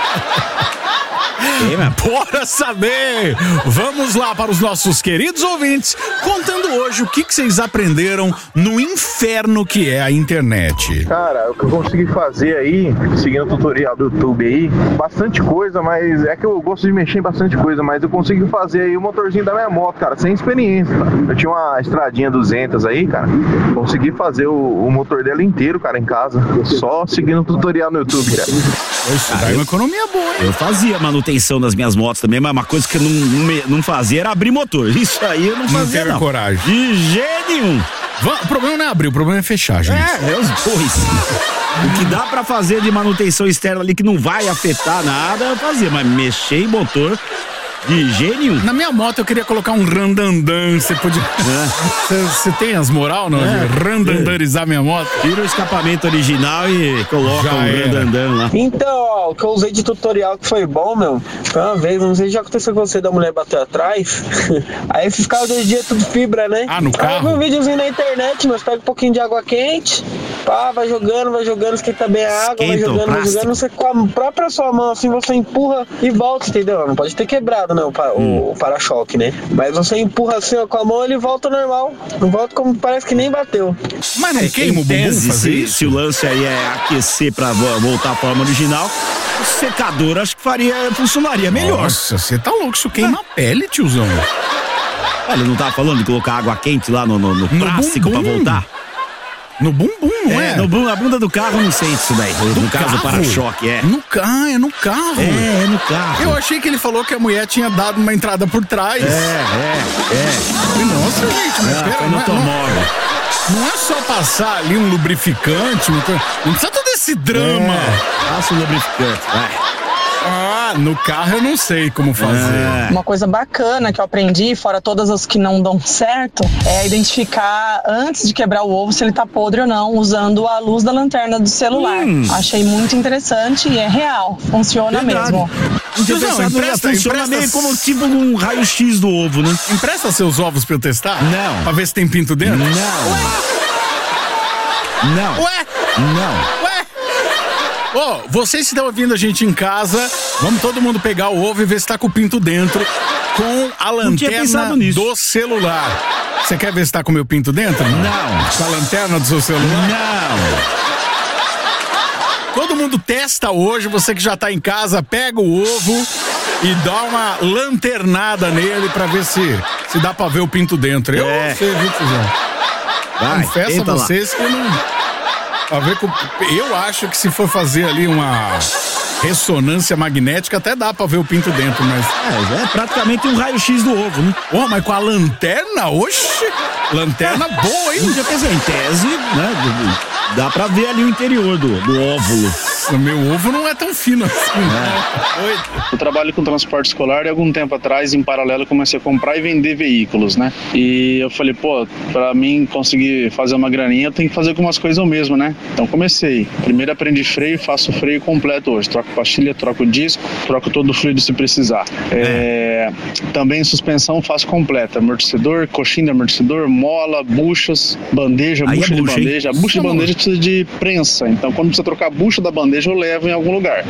Bora saber! Vamos lá para os nossos queridos ouvintes, contando hoje o que, que vocês aprenderam no inferno que é a internet. Cara, o que eu consegui fazer aí, seguindo o tutorial do YouTube aí, bastante coisa, mas é que eu gosto de mexer em bastante coisa, mas eu consegui fazer aí o motorzinho da minha moto, cara, sem experiência, cara. Eu tinha uma estradinha duzentos aí, cara, consegui fazer o, o motor dela inteiro, cara, em casa, só seguindo o tutorial no YouTube, cara. Isso daí é uma economia boa, hein? Eu fazia manutenção das minhas motos também, mas uma coisa que eu não, não, não fazia era abrir motor. Isso aí eu não fazia, não. Não teve coragem. De jeito nenhum. O problema não é abrir, o problema é fechar, gente. É, é os dois. O que dá pra fazer de manutenção externa ali que não vai afetar nada, eu fazia, mas mexer em motor... De gênio? Na minha moto eu queria colocar um randandan. Você podia. Você é. tem as moral, não? É. Randandarizar minha moto? Tira o escapamento original e coloca Já um era. randandan lá. Então, ó, o que eu usei de tutorial que foi bom, meu. Foi uma vez, não sei se já aconteceu com você da mulher bater atrás. Aí ficava dois dias tudo fibra, né? Ah, no carro? Aí eu vi um videozinho na internet, mas pega um pouquinho de água quente. Pá, vai jogando, vai jogando, esquenta bem a água, vai jogando, vai jogando. Você com a própria sua mão, assim, você empurra e volta, entendeu? Não pode ter quebrado, né? O, pa- hum. o para-choque, né? Mas você empurra assim, ó, com a mão, ele volta normal. Não volta como parece que nem bateu. Mas não queima o bumbum fazer isso? Se o lance aí é aquecer pra voltar à forma original, o secador acho que faria, funcionaria melhor. Nossa, você tá louco, isso queima ah. a pele, tiozão. Ele não tava falando de colocar água quente lá no, no, no, no plástico bumbum. Pra voltar? No bumbum, não é? É, no bum, na bunda do carro não sei isso daí. No, no caso do para-choque, é. No carro, é no carro. É, é no carro. Eu achei que ele falou que a mulher tinha dado uma entrada por trás. É, é, é. Nossa, gente, mas ah, pera, foi no não, automóvel. Não, não é só passar ali um lubrificante, não precisa todo esse drama. É, passa um lubrificante, vai. Ah, no carro eu não sei como fazer. É. Uma coisa bacana que eu aprendi, fora todas as que não dão certo, é identificar antes de quebrar o ovo se ele tá podre ou não, usando a luz da lanterna do celular. Hum. Achei muito interessante e é real. Funciona Verdade. mesmo. Não, empresta, funciona empresta... meio como tipo um raio-x do ovo, né? Empresta seus ovos pra eu testar? Não. Pra ver se tem pinto dentro? Não. Ué? Não. Ué? Não. Ué? Ô, oh, vocês que estão ouvindo a gente em casa, vamos todo mundo pegar o ovo e ver se tá com o pinto dentro com a lanterna do celular. Você quer ver se tá com o meu pinto dentro? Não. Com a lanterna do seu celular? Não. Todo mundo testa hoje, você que já tá em casa, pega o ovo e dá uma lanternada nele pra ver se, se dá pra ver o pinto dentro. Eu é. não sei, viu, Tizão? Confesso a vocês lá. que não... Pra ver com... Eu acho que se for fazer ali uma ressonância magnética até dá pra ver o pinto dentro, mas... É, é praticamente um raio-x do ovo, né? Pô, mas com a lanterna, oxe, lanterna boa, hein? Já pensei, em tese, né, dá pra ver ali o interior do, do óvulo. O meu ovo não é tão fino assim, é. né? Eu trabalho com transporte escolar e algum tempo atrás, em paralelo, comecei a comprar e vender veículos, né? E eu falei, pô, pra mim conseguir fazer uma graninha, eu tenho que fazer algumas coisas eu mesmo, né? Então comecei. Primeiro aprendi freio, faço freio completo hoje. Troco pastilha, troco disco, troco todo o fluido se precisar. É. É, também suspensão faço completa. Amortecedor, coxinha de amortecedor, mola, buchas, bandeja, Aí bucha é de bucha, bandeja. A bucha de bandeja precisa de prensa. Então quando precisa trocar a bucha da bandeja, eu levo em algum lugar.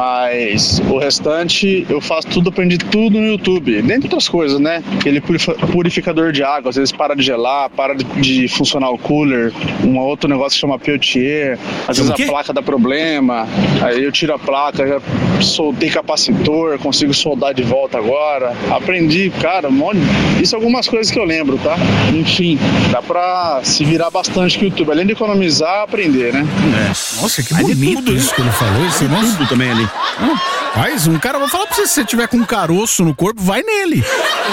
Mas o restante eu faço tudo, aprendi tudo no YouTube. Dentre outras coisas, né? Aquele purificador de água, às vezes para de gelar, para de, de funcionar o cooler. Um outro negócio que chama Peltier. Às vezes a placa dá problema. Aí eu tiro a placa, já soltei capacitor, consigo soldar de volta agora. Aprendi, cara, um monte. Isso é algumas coisas que eu lembro, tá? Enfim, dá pra se virar bastante com o YouTube. Além de economizar, aprender, né? É. Nossa, que bonito isso que ele falou. Esse nosso... tudo também ali. Faz um cara, vou falar pra você, se você tiver com um caroço no corpo, vai nele.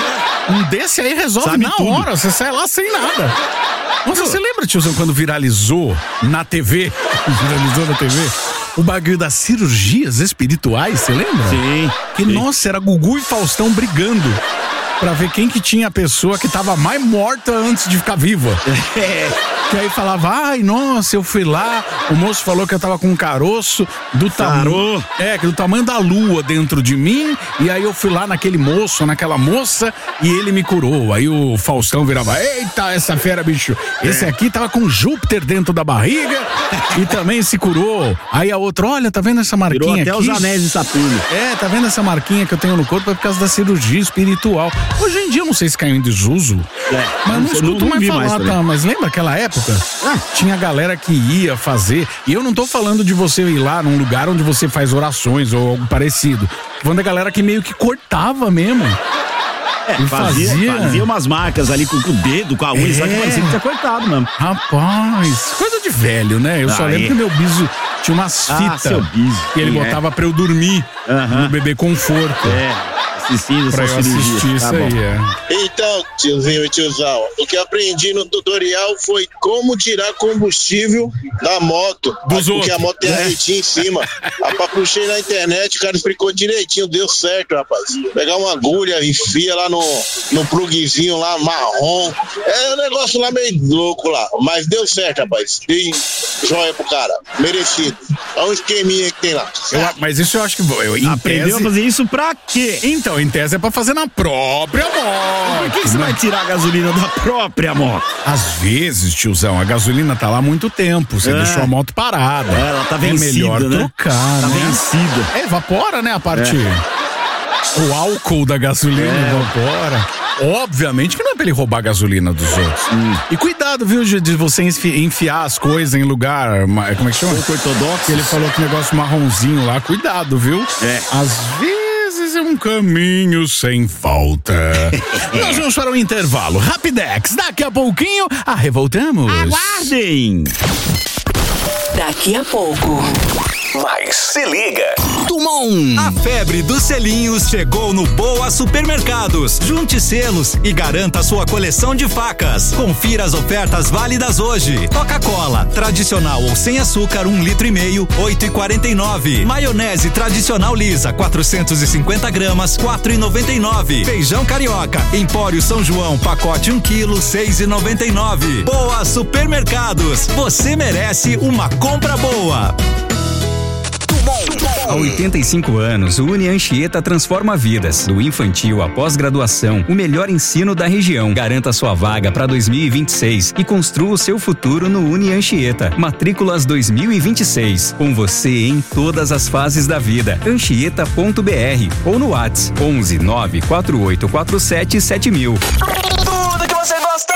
Um desse aí resolve Sabe na tudo. hora, você sai lá sem nada. Nossa, você lembra, tiozão, quando viralizou na T V, viralizou na T V, o bagulho das cirurgias espirituais, você lembra? Sim. Que, sim. nossa, era Gugu e Faustão brigando pra ver quem que tinha a pessoa que tava mais morta antes de ficar viva. É. Que aí falava, ai, nossa, eu fui lá, o moço falou que eu tava com um caroço do tamanho, é, do tamanho da lua dentro de mim, e aí eu fui lá naquele moço, naquela moça, e ele me curou. Aí o Faustão virava, eita, essa fera, bicho, esse aqui tava com Júpiter dentro da barriga e também se curou. Aí a outra, olha, tá vendo essa marquinha Virou até aqui? os anéis de Saturno. É, tá vendo essa marquinha que eu tenho no corpo? É por causa da cirurgia espiritual. Hoje em dia eu não sei se caiu em desuso, é, mas não, não escuto não mais falar, mais tá? Mas lembra aquela época? Ah, tinha galera que ia fazer, e eu não tô falando de você ir lá num lugar onde você faz orações ou algo parecido. Tô falando da galera que meio que cortava mesmo. É, fazia, fazia... fazia umas marcas ali com, com o dedo, com a unha, é. Só que parecia que tinha cortado mesmo. Rapaz, coisa de velho, né? Eu ah, só lembro é. que meu biso tinha umas fitas ah, que ele botava é. pra eu dormir uh-huh. no bebê conforto. É. Assistindo pra eu assistir isso tá aí, é. Então, tiozinho e tiozão, o que eu aprendi no tutorial foi como tirar combustível da moto. Dos porque outros. a moto tem a retinha em cima. Rapaz, puxei na internet, o cara explicou direitinho, deu certo, rapaz. Pegar uma agulha, enfia lá no, no plugzinho lá, marrom. É um negócio lá meio louco lá, mas deu certo, rapaz. Dei joia pro cara, merecido. Olha um esqueminha que tem lá. Eu, mas isso eu acho que... Eu, em Aprendeu tese... a fazer isso pra quê? Então, em tese é pra fazer na própria moto. Por que, que você vai tirar a gasolina da própria moto? Às vezes, tiozão, a gasolina tá lá há muito tempo. Você é. deixou a moto parada. É, ela tá vencida, é melhor né? trocar, tá né? vencida. É, evapora, né, a parte... É. O álcool da gasolina é. evapora. Obviamente que não é pra ele roubar a gasolina dos outros. Hum. E cuidado, viu, de você enfiar as coisas em lugar... Como é que chama? Pouco ortodoxo. Ele falou que negócio marronzinho lá. Cuidado, viu? É. Às vezes... é um caminho sem volta. Nós vamos para o intervalo. Rapidex, daqui a pouquinho, arrevoltamos. Aguardem! Daqui a pouco. Mas se liga. Tumon. A febre dos selinhos chegou no Boa Supermercados. Junte selos e garanta sua coleção de facas. Confira as ofertas válidas hoje. Coca-Cola, tradicional ou sem açúcar, um litro e meio, oito e quarenta e nove. Maionese tradicional lisa, quatrocentos e cinquenta gramas, quatro e noventa e nove. Feijão carioca, Empório São João, pacote um quilo, seis e noventa e nove. Boa Supermercados. Você merece uma compra boa. Há oitenta e cinco anos, o Uni Anchieta transforma vidas. Do infantil à pós-graduação, o melhor ensino da região. Garanta sua vaga para dois mil e vinte e seis e construa o seu futuro no Uni Anchieta. Matrículas dois mil e vinte e seis. Com você em todas as fases da vida. Anchieta ponto b r ou no WhatsApp onze nove quatro oito quatro sete sete mil. Tudo que você gosta!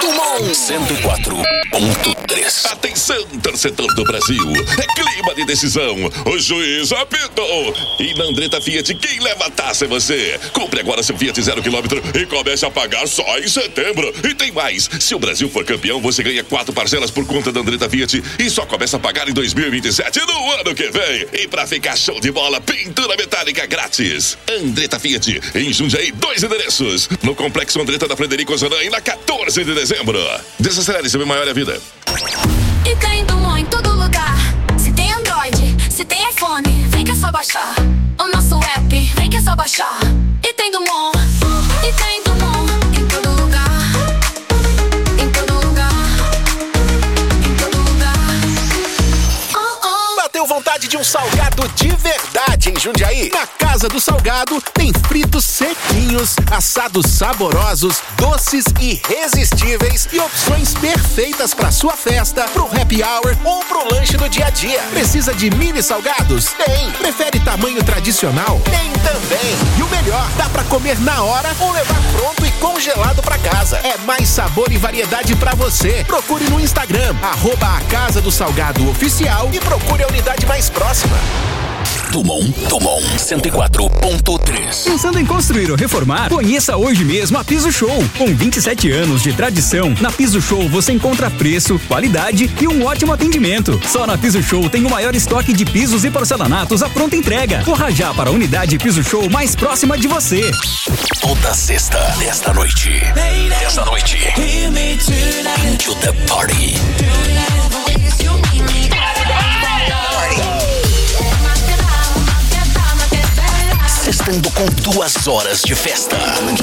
Dumont cento e quatro ponto três. Atenção, torcedor do Brasil. É clima de decisão. O juiz apitou. E na Andretta Fiat, quem leva a taça é você. Compre agora seu Fiat zero quilômetro e comece a pagar só em setembro. E tem mais. Se o Brasil for campeão, você ganha quatro parcelas por conta da Andretta Fiat e só começa a pagar em dois mil e vinte e sete, no ano que vem. E pra ficar show de bola, pintura metálica grátis. Andretta Fiat, em Jundiaí, dois endereços. No Complexo Andretta da Frederico Ozanam e na quatorze de dezembro. Desacelere, seu maior é a vida. E tem Dumont em todo lugar. Se tem Android, se tem iPhone, vem que é só baixar. O nosso app, vem que é só baixar. E tem Dumont, e tem Dumont em todo lugar. Em todo lugar, em todo lugar. Oh, oh. Bateu vontade de um salgado de verdade em Jundiaí? Na Casa do Salgado tem fritos sequinhos, assados saborosos, doces irresistíveis e opções perfeitas para sua festa, pro happy hour ou pro lanche do dia a dia. Precisa de mini salgados? Tem. Prefere tamanho tradicional? Tem também. E o melhor, dá pra comer na hora ou levar pronto e congelado pra casa. É mais sabor e variedade pra você. Procure no Instagram, arroba a Casa do Salgado Oficial e procure a unidade mais próxima. Dumont, Dumont cento e quatro ponto três. Pensando em construir ou reformar? Conheça hoje mesmo a Piso Show. Com vinte e sete anos de tradição, na Piso Show você encontra preço, qualidade e um ótimo atendimento. Só na Piso Show tem o maior estoque de pisos e porcelanatos à pronta entrega. Corra já para a unidade Piso Show mais próxima de você. Toda sexta, dez da noite. dez da noite. Into the party. Sextando com duas horas de festa.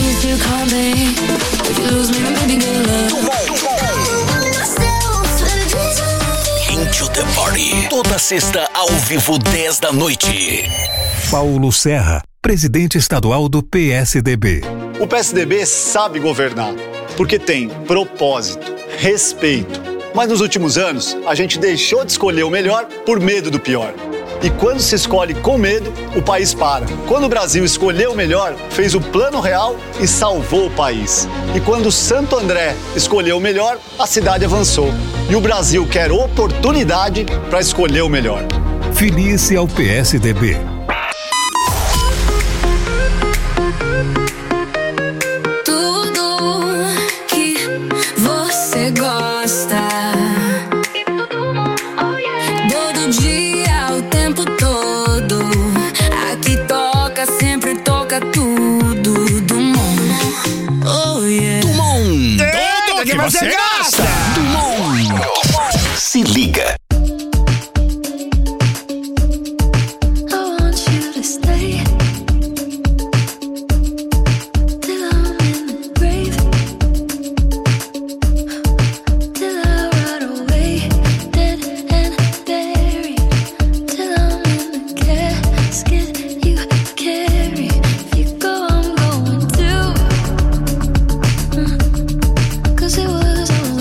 Into the party. Toda sexta ao vivo, dez da noite. Paulo Serra, presidente estadual do P S D B. O P S D B sabe governar, porque tem propósito, respeito. Mas nos últimos anos, a gente deixou de escolher o melhor por medo do pior. E quando se escolhe com medo, o país para. Quando o Brasil escolheu o melhor, fez o plano real e salvou o país. E quando Santo André escolheu o melhor, a cidade avançou. E o Brasil quer oportunidade para escolher o melhor. Filie-se ao P S D B. Tudo que você gosta. Todo dia, o tempo todo. Aqui toca, sempre toca tudo. Dumont. Oh yeah. Dumont. Tudo que você gosta. Dumont. Se liga. Cause it was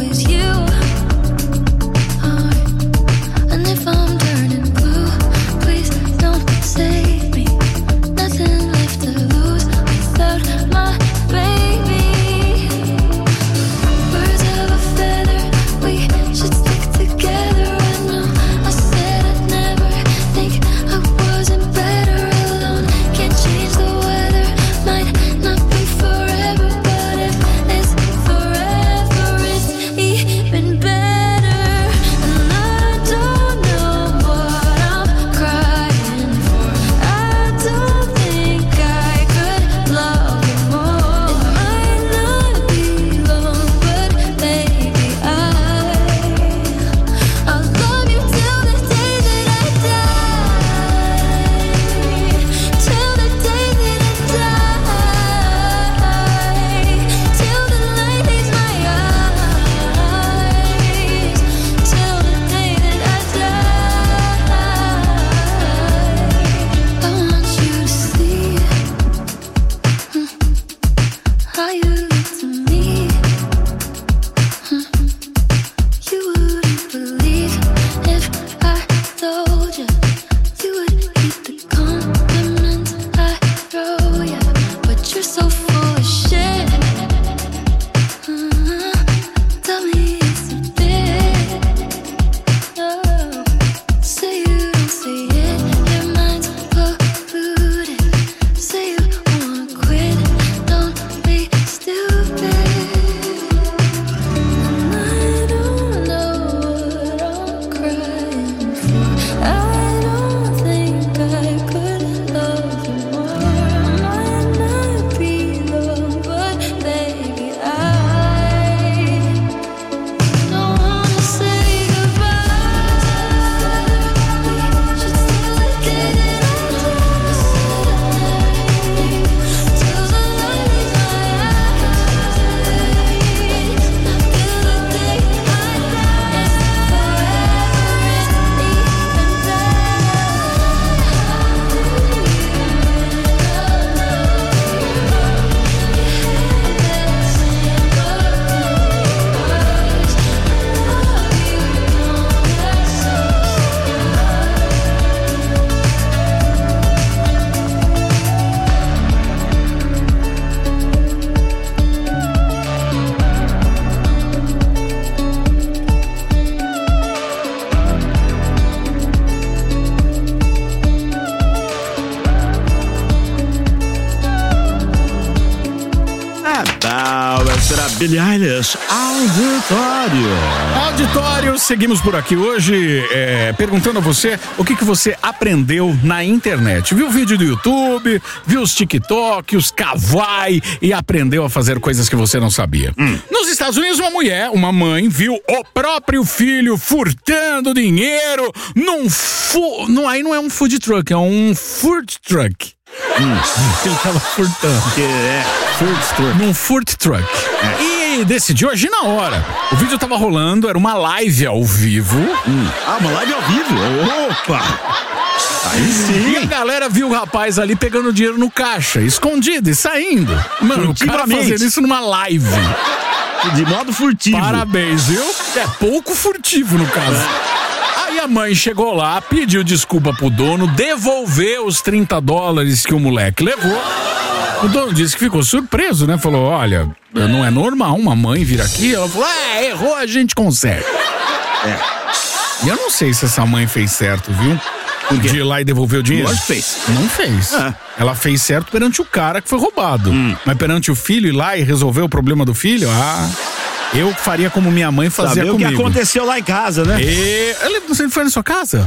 será Billie Eilish, Auditório. Auditório, seguimos por aqui hoje é, perguntando a você o que, que você aprendeu na internet. Viu o vídeo do YouTube, viu os TikTok, os Kawaii e aprendeu a fazer coisas que você não sabia. Hum. Nos Estados Unidos, uma mulher, uma mãe, viu o próprio filho furtando dinheiro num fu... Não, aí não é um food truck, é um food truck. Hum. Ele tava furtando. Que é, food truck. Num food truck. É. E decidiu agir na hora. O vídeo tava rolando, era uma live ao vivo. Hum. Ah, uma live ao vivo? Opa! Aí sim. E a galera viu o rapaz ali pegando dinheiro no caixa, escondido e saindo. Mano, o cara fazendo isso numa live. De modo furtivo. Parabéns, viu? É pouco furtivo no caso. É. Aí a mãe chegou lá, pediu desculpa pro dono, devolveu os trinta dólares que o moleque levou. O dono disse que ficou surpreso, né? Falou, olha, não é normal uma mãe vir aqui. Ela falou, é, errou, a gente conserta. É. E eu não sei se essa mãe fez certo, viu? De ir lá e devolver o dinheiro. Lógico que fez. Não fez. É. Ela fez certo perante o cara que foi roubado. Hum. Mas perante o filho ir lá e resolver o problema do filho, ah... Eu faria como minha mãe fazia Saber comigo. O que aconteceu lá em casa, né? E... Você foi na sua casa?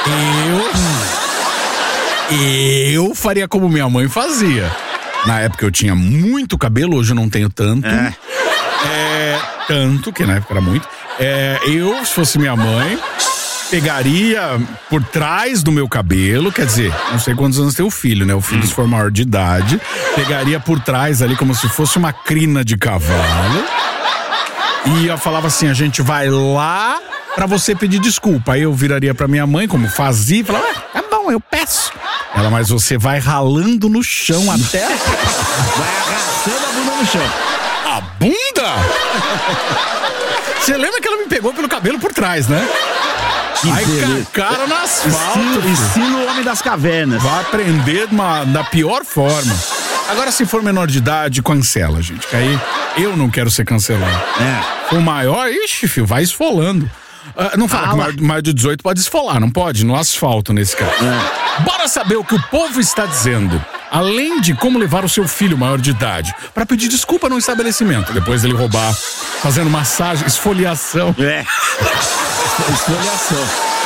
Eu... Eu faria como minha mãe fazia. Na época eu tinha muito cabelo, hoje eu não tenho tanto. É. É... Tanto, que na época era muito. É... Eu, se fosse minha mãe... Pegaria por trás do meu cabelo, quer dizer, não sei quantos anos tem o filho, né? O filho, hum. se for maior de idade, pegaria por trás ali como se fosse uma crina de cavalo. E eu falava assim, a gente vai lá pra você pedir desculpa. Aí eu viraria pra minha mãe, como fazia, e falava, ah, tá bom, eu peço. Ela, mas você vai ralando no chão até... Vai arrastando a bunda no chão. A bunda? Você lembra que ela me pegou pelo cabelo por trás, né? Que Aí cara no asfalto. Estilo, estilo Homem das Cavernas. Vai aprender uma, da pior forma. Agora, se for menor de idade, cancela, gente. Que aí eu não quero ser cancelado. É. O maior, ixi, filho, vai esfolando. Uh, não fala ah, que maior, maior de dezoito pode esfolar, não pode? No asfalto, nesse caso. É. Bora saber o que o povo está dizendo. Além de como levar o seu filho maior de idade para pedir desculpa no estabelecimento, depois dele roubar, fazendo massagem, esfoliação. É. Esfoliação.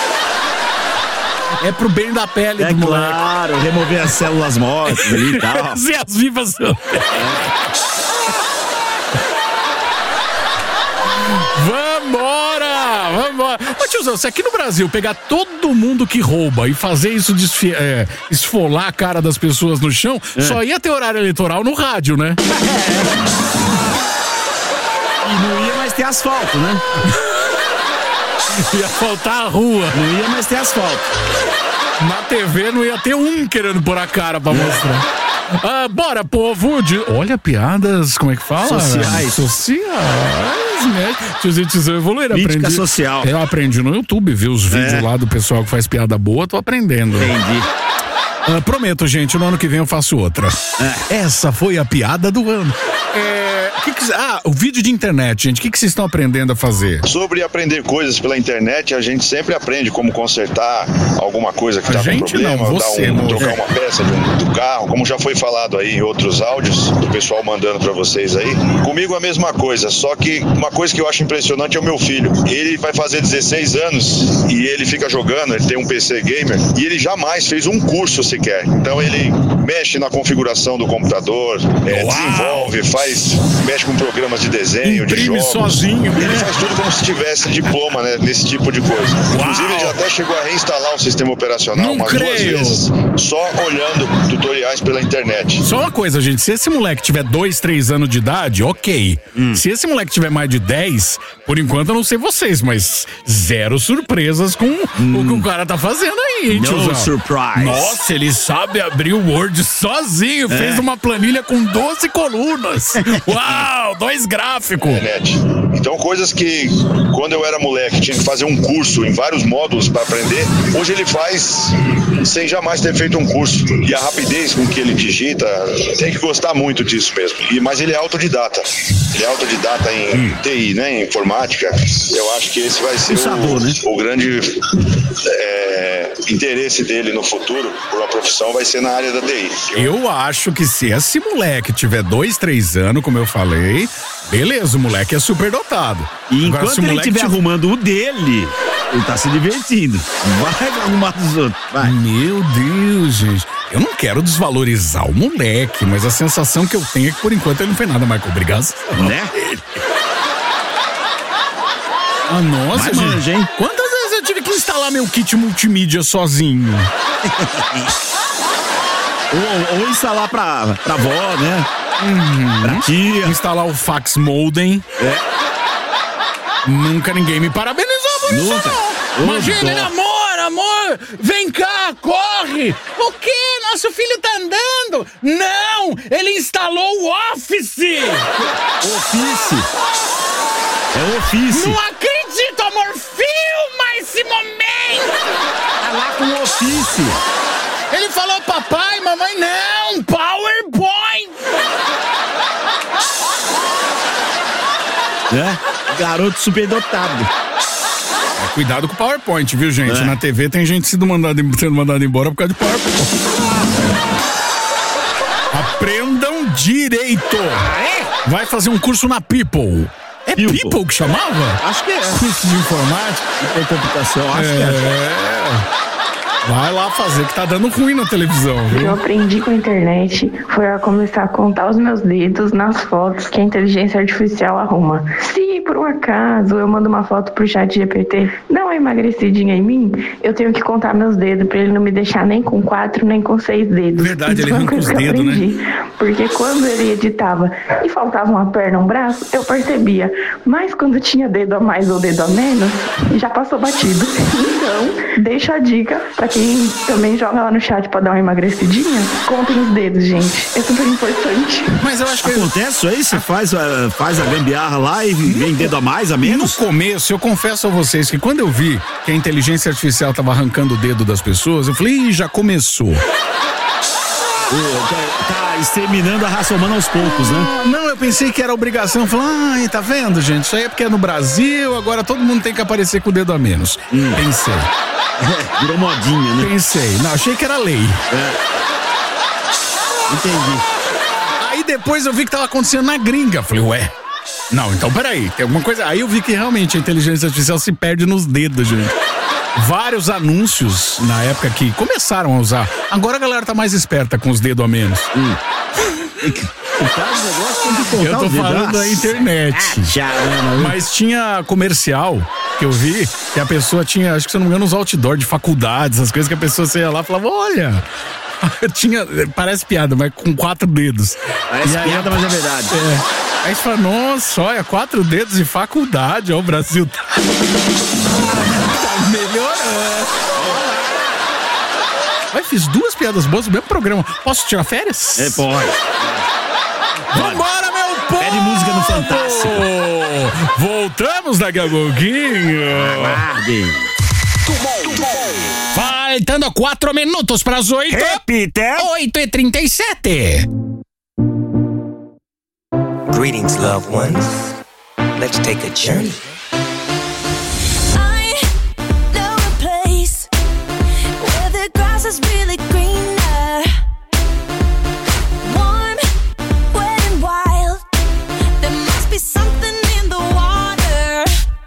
É pro bem da pele é do moleque. Claro, remover as células mortas ali e tal. E as vivas. É. Vambora! Vambora! Ô tiozão, se aqui no Brasil pegar todo mundo que rouba e fazer isso de esfi- é, esfolar a cara das pessoas no chão, é. só ia ter horário eleitoral no rádio, né? E não ia mais ter asfalto, né? Ia faltar a rua. Não ia mais ter asfalto. Na T V não ia ter um querendo pôr a cara pra mostrar. Ah, bora, povo! De... Olha, piadas, como é que fala? Sociais. Sociais, né? Tiozinho, tiozinho evoluir. Crítica aprendi... social. Eu aprendi no YouTube, vi os vídeos é. lá do pessoal que faz piada boa, tô aprendendo. Entendi. Ah, prometo, gente, no ano que vem eu faço outra. É. Essa foi a piada do ano. É, que que, ah, o vídeo de internet, gente. O que, que vocês estão aprendendo a fazer? Sobre aprender coisas pela internet, a gente sempre aprende como consertar alguma coisa que a tá gente com problema, não, você, dar um, trocar uma peça de um, do carro, como já foi falado aí em outros áudios, do pessoal mandando pra vocês aí. Comigo a mesma coisa, só que uma coisa que eu acho impressionante é o meu filho. Ele vai fazer dezesseis anos e ele fica jogando, ele tem um P C gamer, e ele jamais fez um curso sequer. Então ele mexe na configuração do computador, é, desenvolve, faz, mexe com programas de desenho, Imprime de jogos. sozinho. Ele né? faz tudo como se tivesse diploma, né, nesse tipo de coisa. Uau. Inclusive ele já até chegou a reinstalar o sistema operacional Não umas creio. duas vezes, só olhando tutoriais pela internet. Só uma coisa, gente, se esse moleque tiver dois, três anos de idade, ok. Hum. Se esse moleque tiver mais de dez, por enquanto eu não sei vocês, mas zero surpresas com hum. o que o cara tá fazendo aí, hein, No tiozão? surprise. Nossa, ele sabe abrir o Word sozinho, é. fez uma planilha com doze colunas. Uau, dois gráficos. Internet. Então coisas que quando eu era moleque tinha que fazer um curso em vários módulos para aprender, hoje ele faz sem jamais ter feito um curso. E a rapidez com que ele digita, tem que gostar muito disso mesmo. E, mas ele é autodidata. Ele é autodidata em hum. T I, né? Em informática. Eu acho que esse vai ser o, sabor, o, né? o grande é, interesse dele no futuro, por uma profissão, vai ser na área da T I. Eu acho que se esse moleque tiver dois, três anos, como eu falei, beleza, o moleque é super dotado. E Agora, enquanto se o ele moleque estiver tiver- arrumando o dele, ele tá se divertindo. Vai arrumar dos outros. Vai. Meu Deus, gente. Eu não quero desvalorizar o moleque, mas a sensação que eu tenho é que por enquanto ele não fez nada mais com obrigação. Né? Ah, nossa, Mas gente. manja, hein? Quantas vezes eu tive que instalar meu kit multimídia sozinho? ou, ou instalar pra, pra avó, né? Uhum. Pra tia. Instalar o fax modem. É. Nunca ninguém me parabenizou por isso, Nunca. não. Ô, Imagina, dó. ele, amor, amor, vem cá, corre. O quê? Nosso filho tá andando. Não, ele instalou o Office. Office. É Office. Não acredito, amor, filma esse momento. Tá lá com o Office. Ele falou papai, mamãe, não, PowerPoint. É, garoto superdotado. É, cuidado com o PowerPoint, viu, gente? É. Na T V tem gente sendo mandada, sendo mandada embora por causa de PowerPoint. Aprendam direito. Vai fazer um curso na People. É People, People que chamava? Acho que é. Curso de informática. People computação, acho é. que é. Vai lá fazer, que tá dando ruim na televisão, O que eu viu? aprendi com a internet foi a começar a contar os meus dedos nas fotos que a inteligência artificial arruma. Se por um acaso eu mando uma foto pro chat G P T, dá uma emagrecidinha em mim, eu tenho que contar meus dedos pra ele não me deixar nem com quatro, nem com seis dedos. Verdade, Isso ele foi uma arranca coisa os que eu dedos, aprendi. Porque quando ele editava e faltava uma perna, um braço, eu percebia. Mas quando tinha dedo a mais ou dedo a menos, já passou batido. Então, deixa a dica pra quem também joga lá no chat pra dar uma emagrecidinha, contem os dedos, gente. É super importante. Mas eu acho que acontece isso aí? Você faz, eh, faz a gambiarra lá e vem dedo a mais, a menos? No começo, eu confesso a vocês que quando eu vi que a inteligência artificial tava arrancando o dedo das pessoas, eu falei, ih, já começou. Ô, tá, tá exterminando a raça humana aos poucos, né? Não, eu pensei que era obrigação. Eu falei, ai, tá vendo, gente? Isso aí é porque é no Brasil, agora todo mundo tem que aparecer com o dedo a menos. Hum. Pensei. É, virou modinha, né? Pensei. Não, achei que era lei. É. Entendi. Aí depois eu vi que tava acontecendo na gringa. Falei, ué. Não, então peraí, tem alguma coisa. Aí eu vi que realmente a inteligência artificial se perde nos dedos, gente. Vários anúncios na época que começaram a usar. Agora a galera tá mais esperta com os dedos a menos. Hum. Faz negócio, tem que contar Eu tô os dedos. falando da internet. Ah, já, não, não. Mas tinha comercial que eu vi que a pessoa tinha, acho que se eu não me engano, uns outdoor de faculdades, as coisas que a pessoa ia lá e falava, olha. Tinha, parece piada, mas com quatro dedos. Parece E aí, piada, mas é verdade. É. Aí você fala, nossa, olha, quatro dedos de faculdade, ó, o Brasil tá, tá melhorando. Aí fiz duas piadas boas no mesmo programa. Posso tirar férias? É, pode. Vambora, meu povo! Pede música no Fantástico. Voltamos daqui a pouquinho. Aguardem. Faltando quatro minutos para as oito. Repita. Oito e trinta e sete. Greetings, loved ones. Let's take a journey. I know a place where the grass is really greener. Warm, wet and wild. There must be something in the water.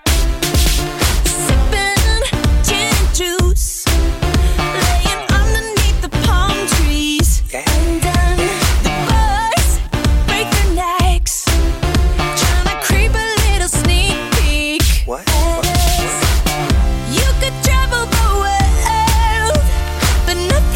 Sipping gin and juice, laying underneath the palm trees. And then the birds break their necks, trying to creep a little sneak peek. What? You could travel the world, but nothing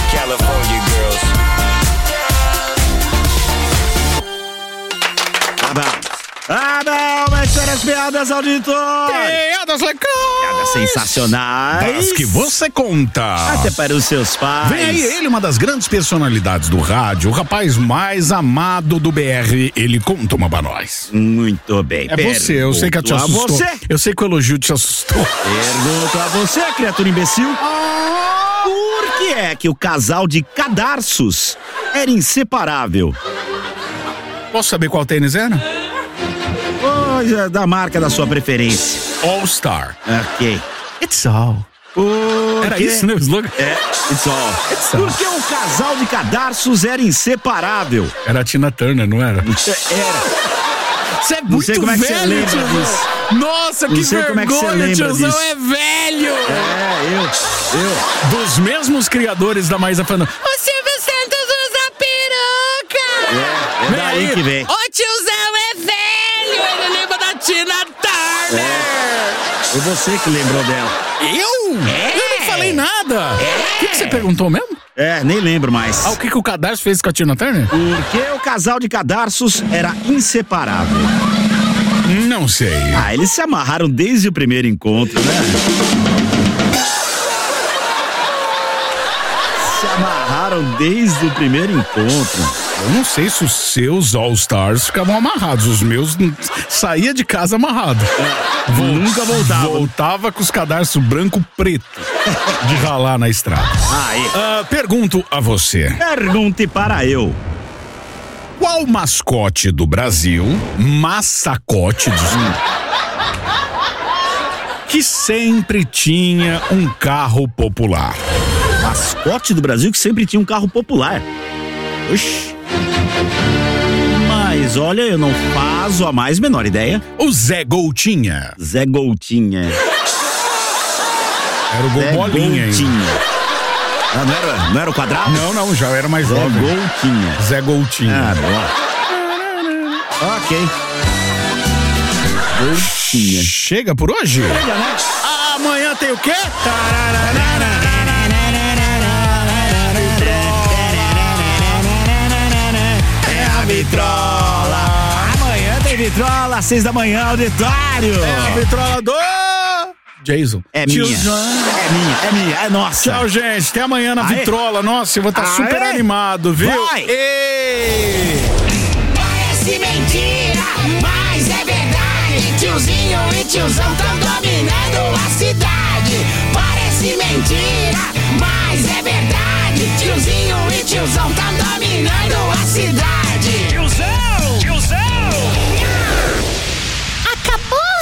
California girls. Ah, não. Ah, não, mas são as piadas, auditor. Piadas legais. Piadas sensacionais. Das que você conta. Até para os seus pais. Vem aí ele, uma das grandes personalidades do rádio, o rapaz mais amado do B R. Ele conta uma pra nós. Muito bem. É você, eu sei que te assustou. Você? Eu sei que o elogio te assustou. Pergunto a você, criatura imbecil. Por que é que o casal de cadarços era inseparável? Posso saber qual tênis era? Coisa da marca da sua preferência. All Star. Ok. It's all. Por Era quê? isso, né, o slogan? É, it's all. It's all. Porque o casal de cadarços era inseparável. Era a Tina Turner, não era? Era. Você é Não muito sei como é que você velho, lembra tiozão. disso. Nossa, Não que sei como é que você vergonha, lembra tiozão disso. é velho. É, eu, eu. Dos mesmos criadores da Maísa falando, O Silvio Santos usa peruca! É, é daí aí. que vem. O tiozão é velho! Ele lembra da Tina Turner! Foi você que lembrou dela. eu? É. Eu não falei nada. O que, que você perguntou mesmo? É, nem lembro mais. Ah, o que, que o Cadarço fez com a Tina Turner? Porque o casal de cadarços era inseparável. Não sei. Ah, eles se amarraram desde o primeiro encontro, né? Se amarraram desde o primeiro encontro. Eu não sei se os seus All-Stars ficavam amarrados. Os meus n- saía de casa amarrado. Vol- Nunca voltava. Voltava com os cadarços branco preto de ralar na estrada. Aí. Ah, pergunto a você. Pergunte para eu. Qual mascote do Brasil, massacote, desculpa, que sempre tinha um carro popular? Mascote do Brasil que sempre tinha um carro popular. Oxi. Mas olha, eu não faço a mais menor ideia. O Zé Goutinha. Zé Goutinha. Era o Gol Zé Bolinha ainda. Goutinha. Ah, não, era, não era o quadrado? Não, não, já era mais Zé jovem. Goutinha. Zé Goutinha. Ah, bom. Ok. Goutinha. Chega por hoje? Chega, né? Amanhã tem o quê? É a vitrola. Amanhã tem vitrola, às seis da manhã, auditório. É a vitrola do Jason. É minha. Tiozão. É minha, é minha, é nossa. Tchau, gente. Até amanhã na Aê. vitrola. Nossa, eu vou estar Aê. super animado, viu? Vai. Ei. Parece mentira, mas é verdade. Tiozinho e tiozão tão dominando a cidade. Parece mentira, mas é verdade. Tiozinho e tiozão tão dominando a cidade.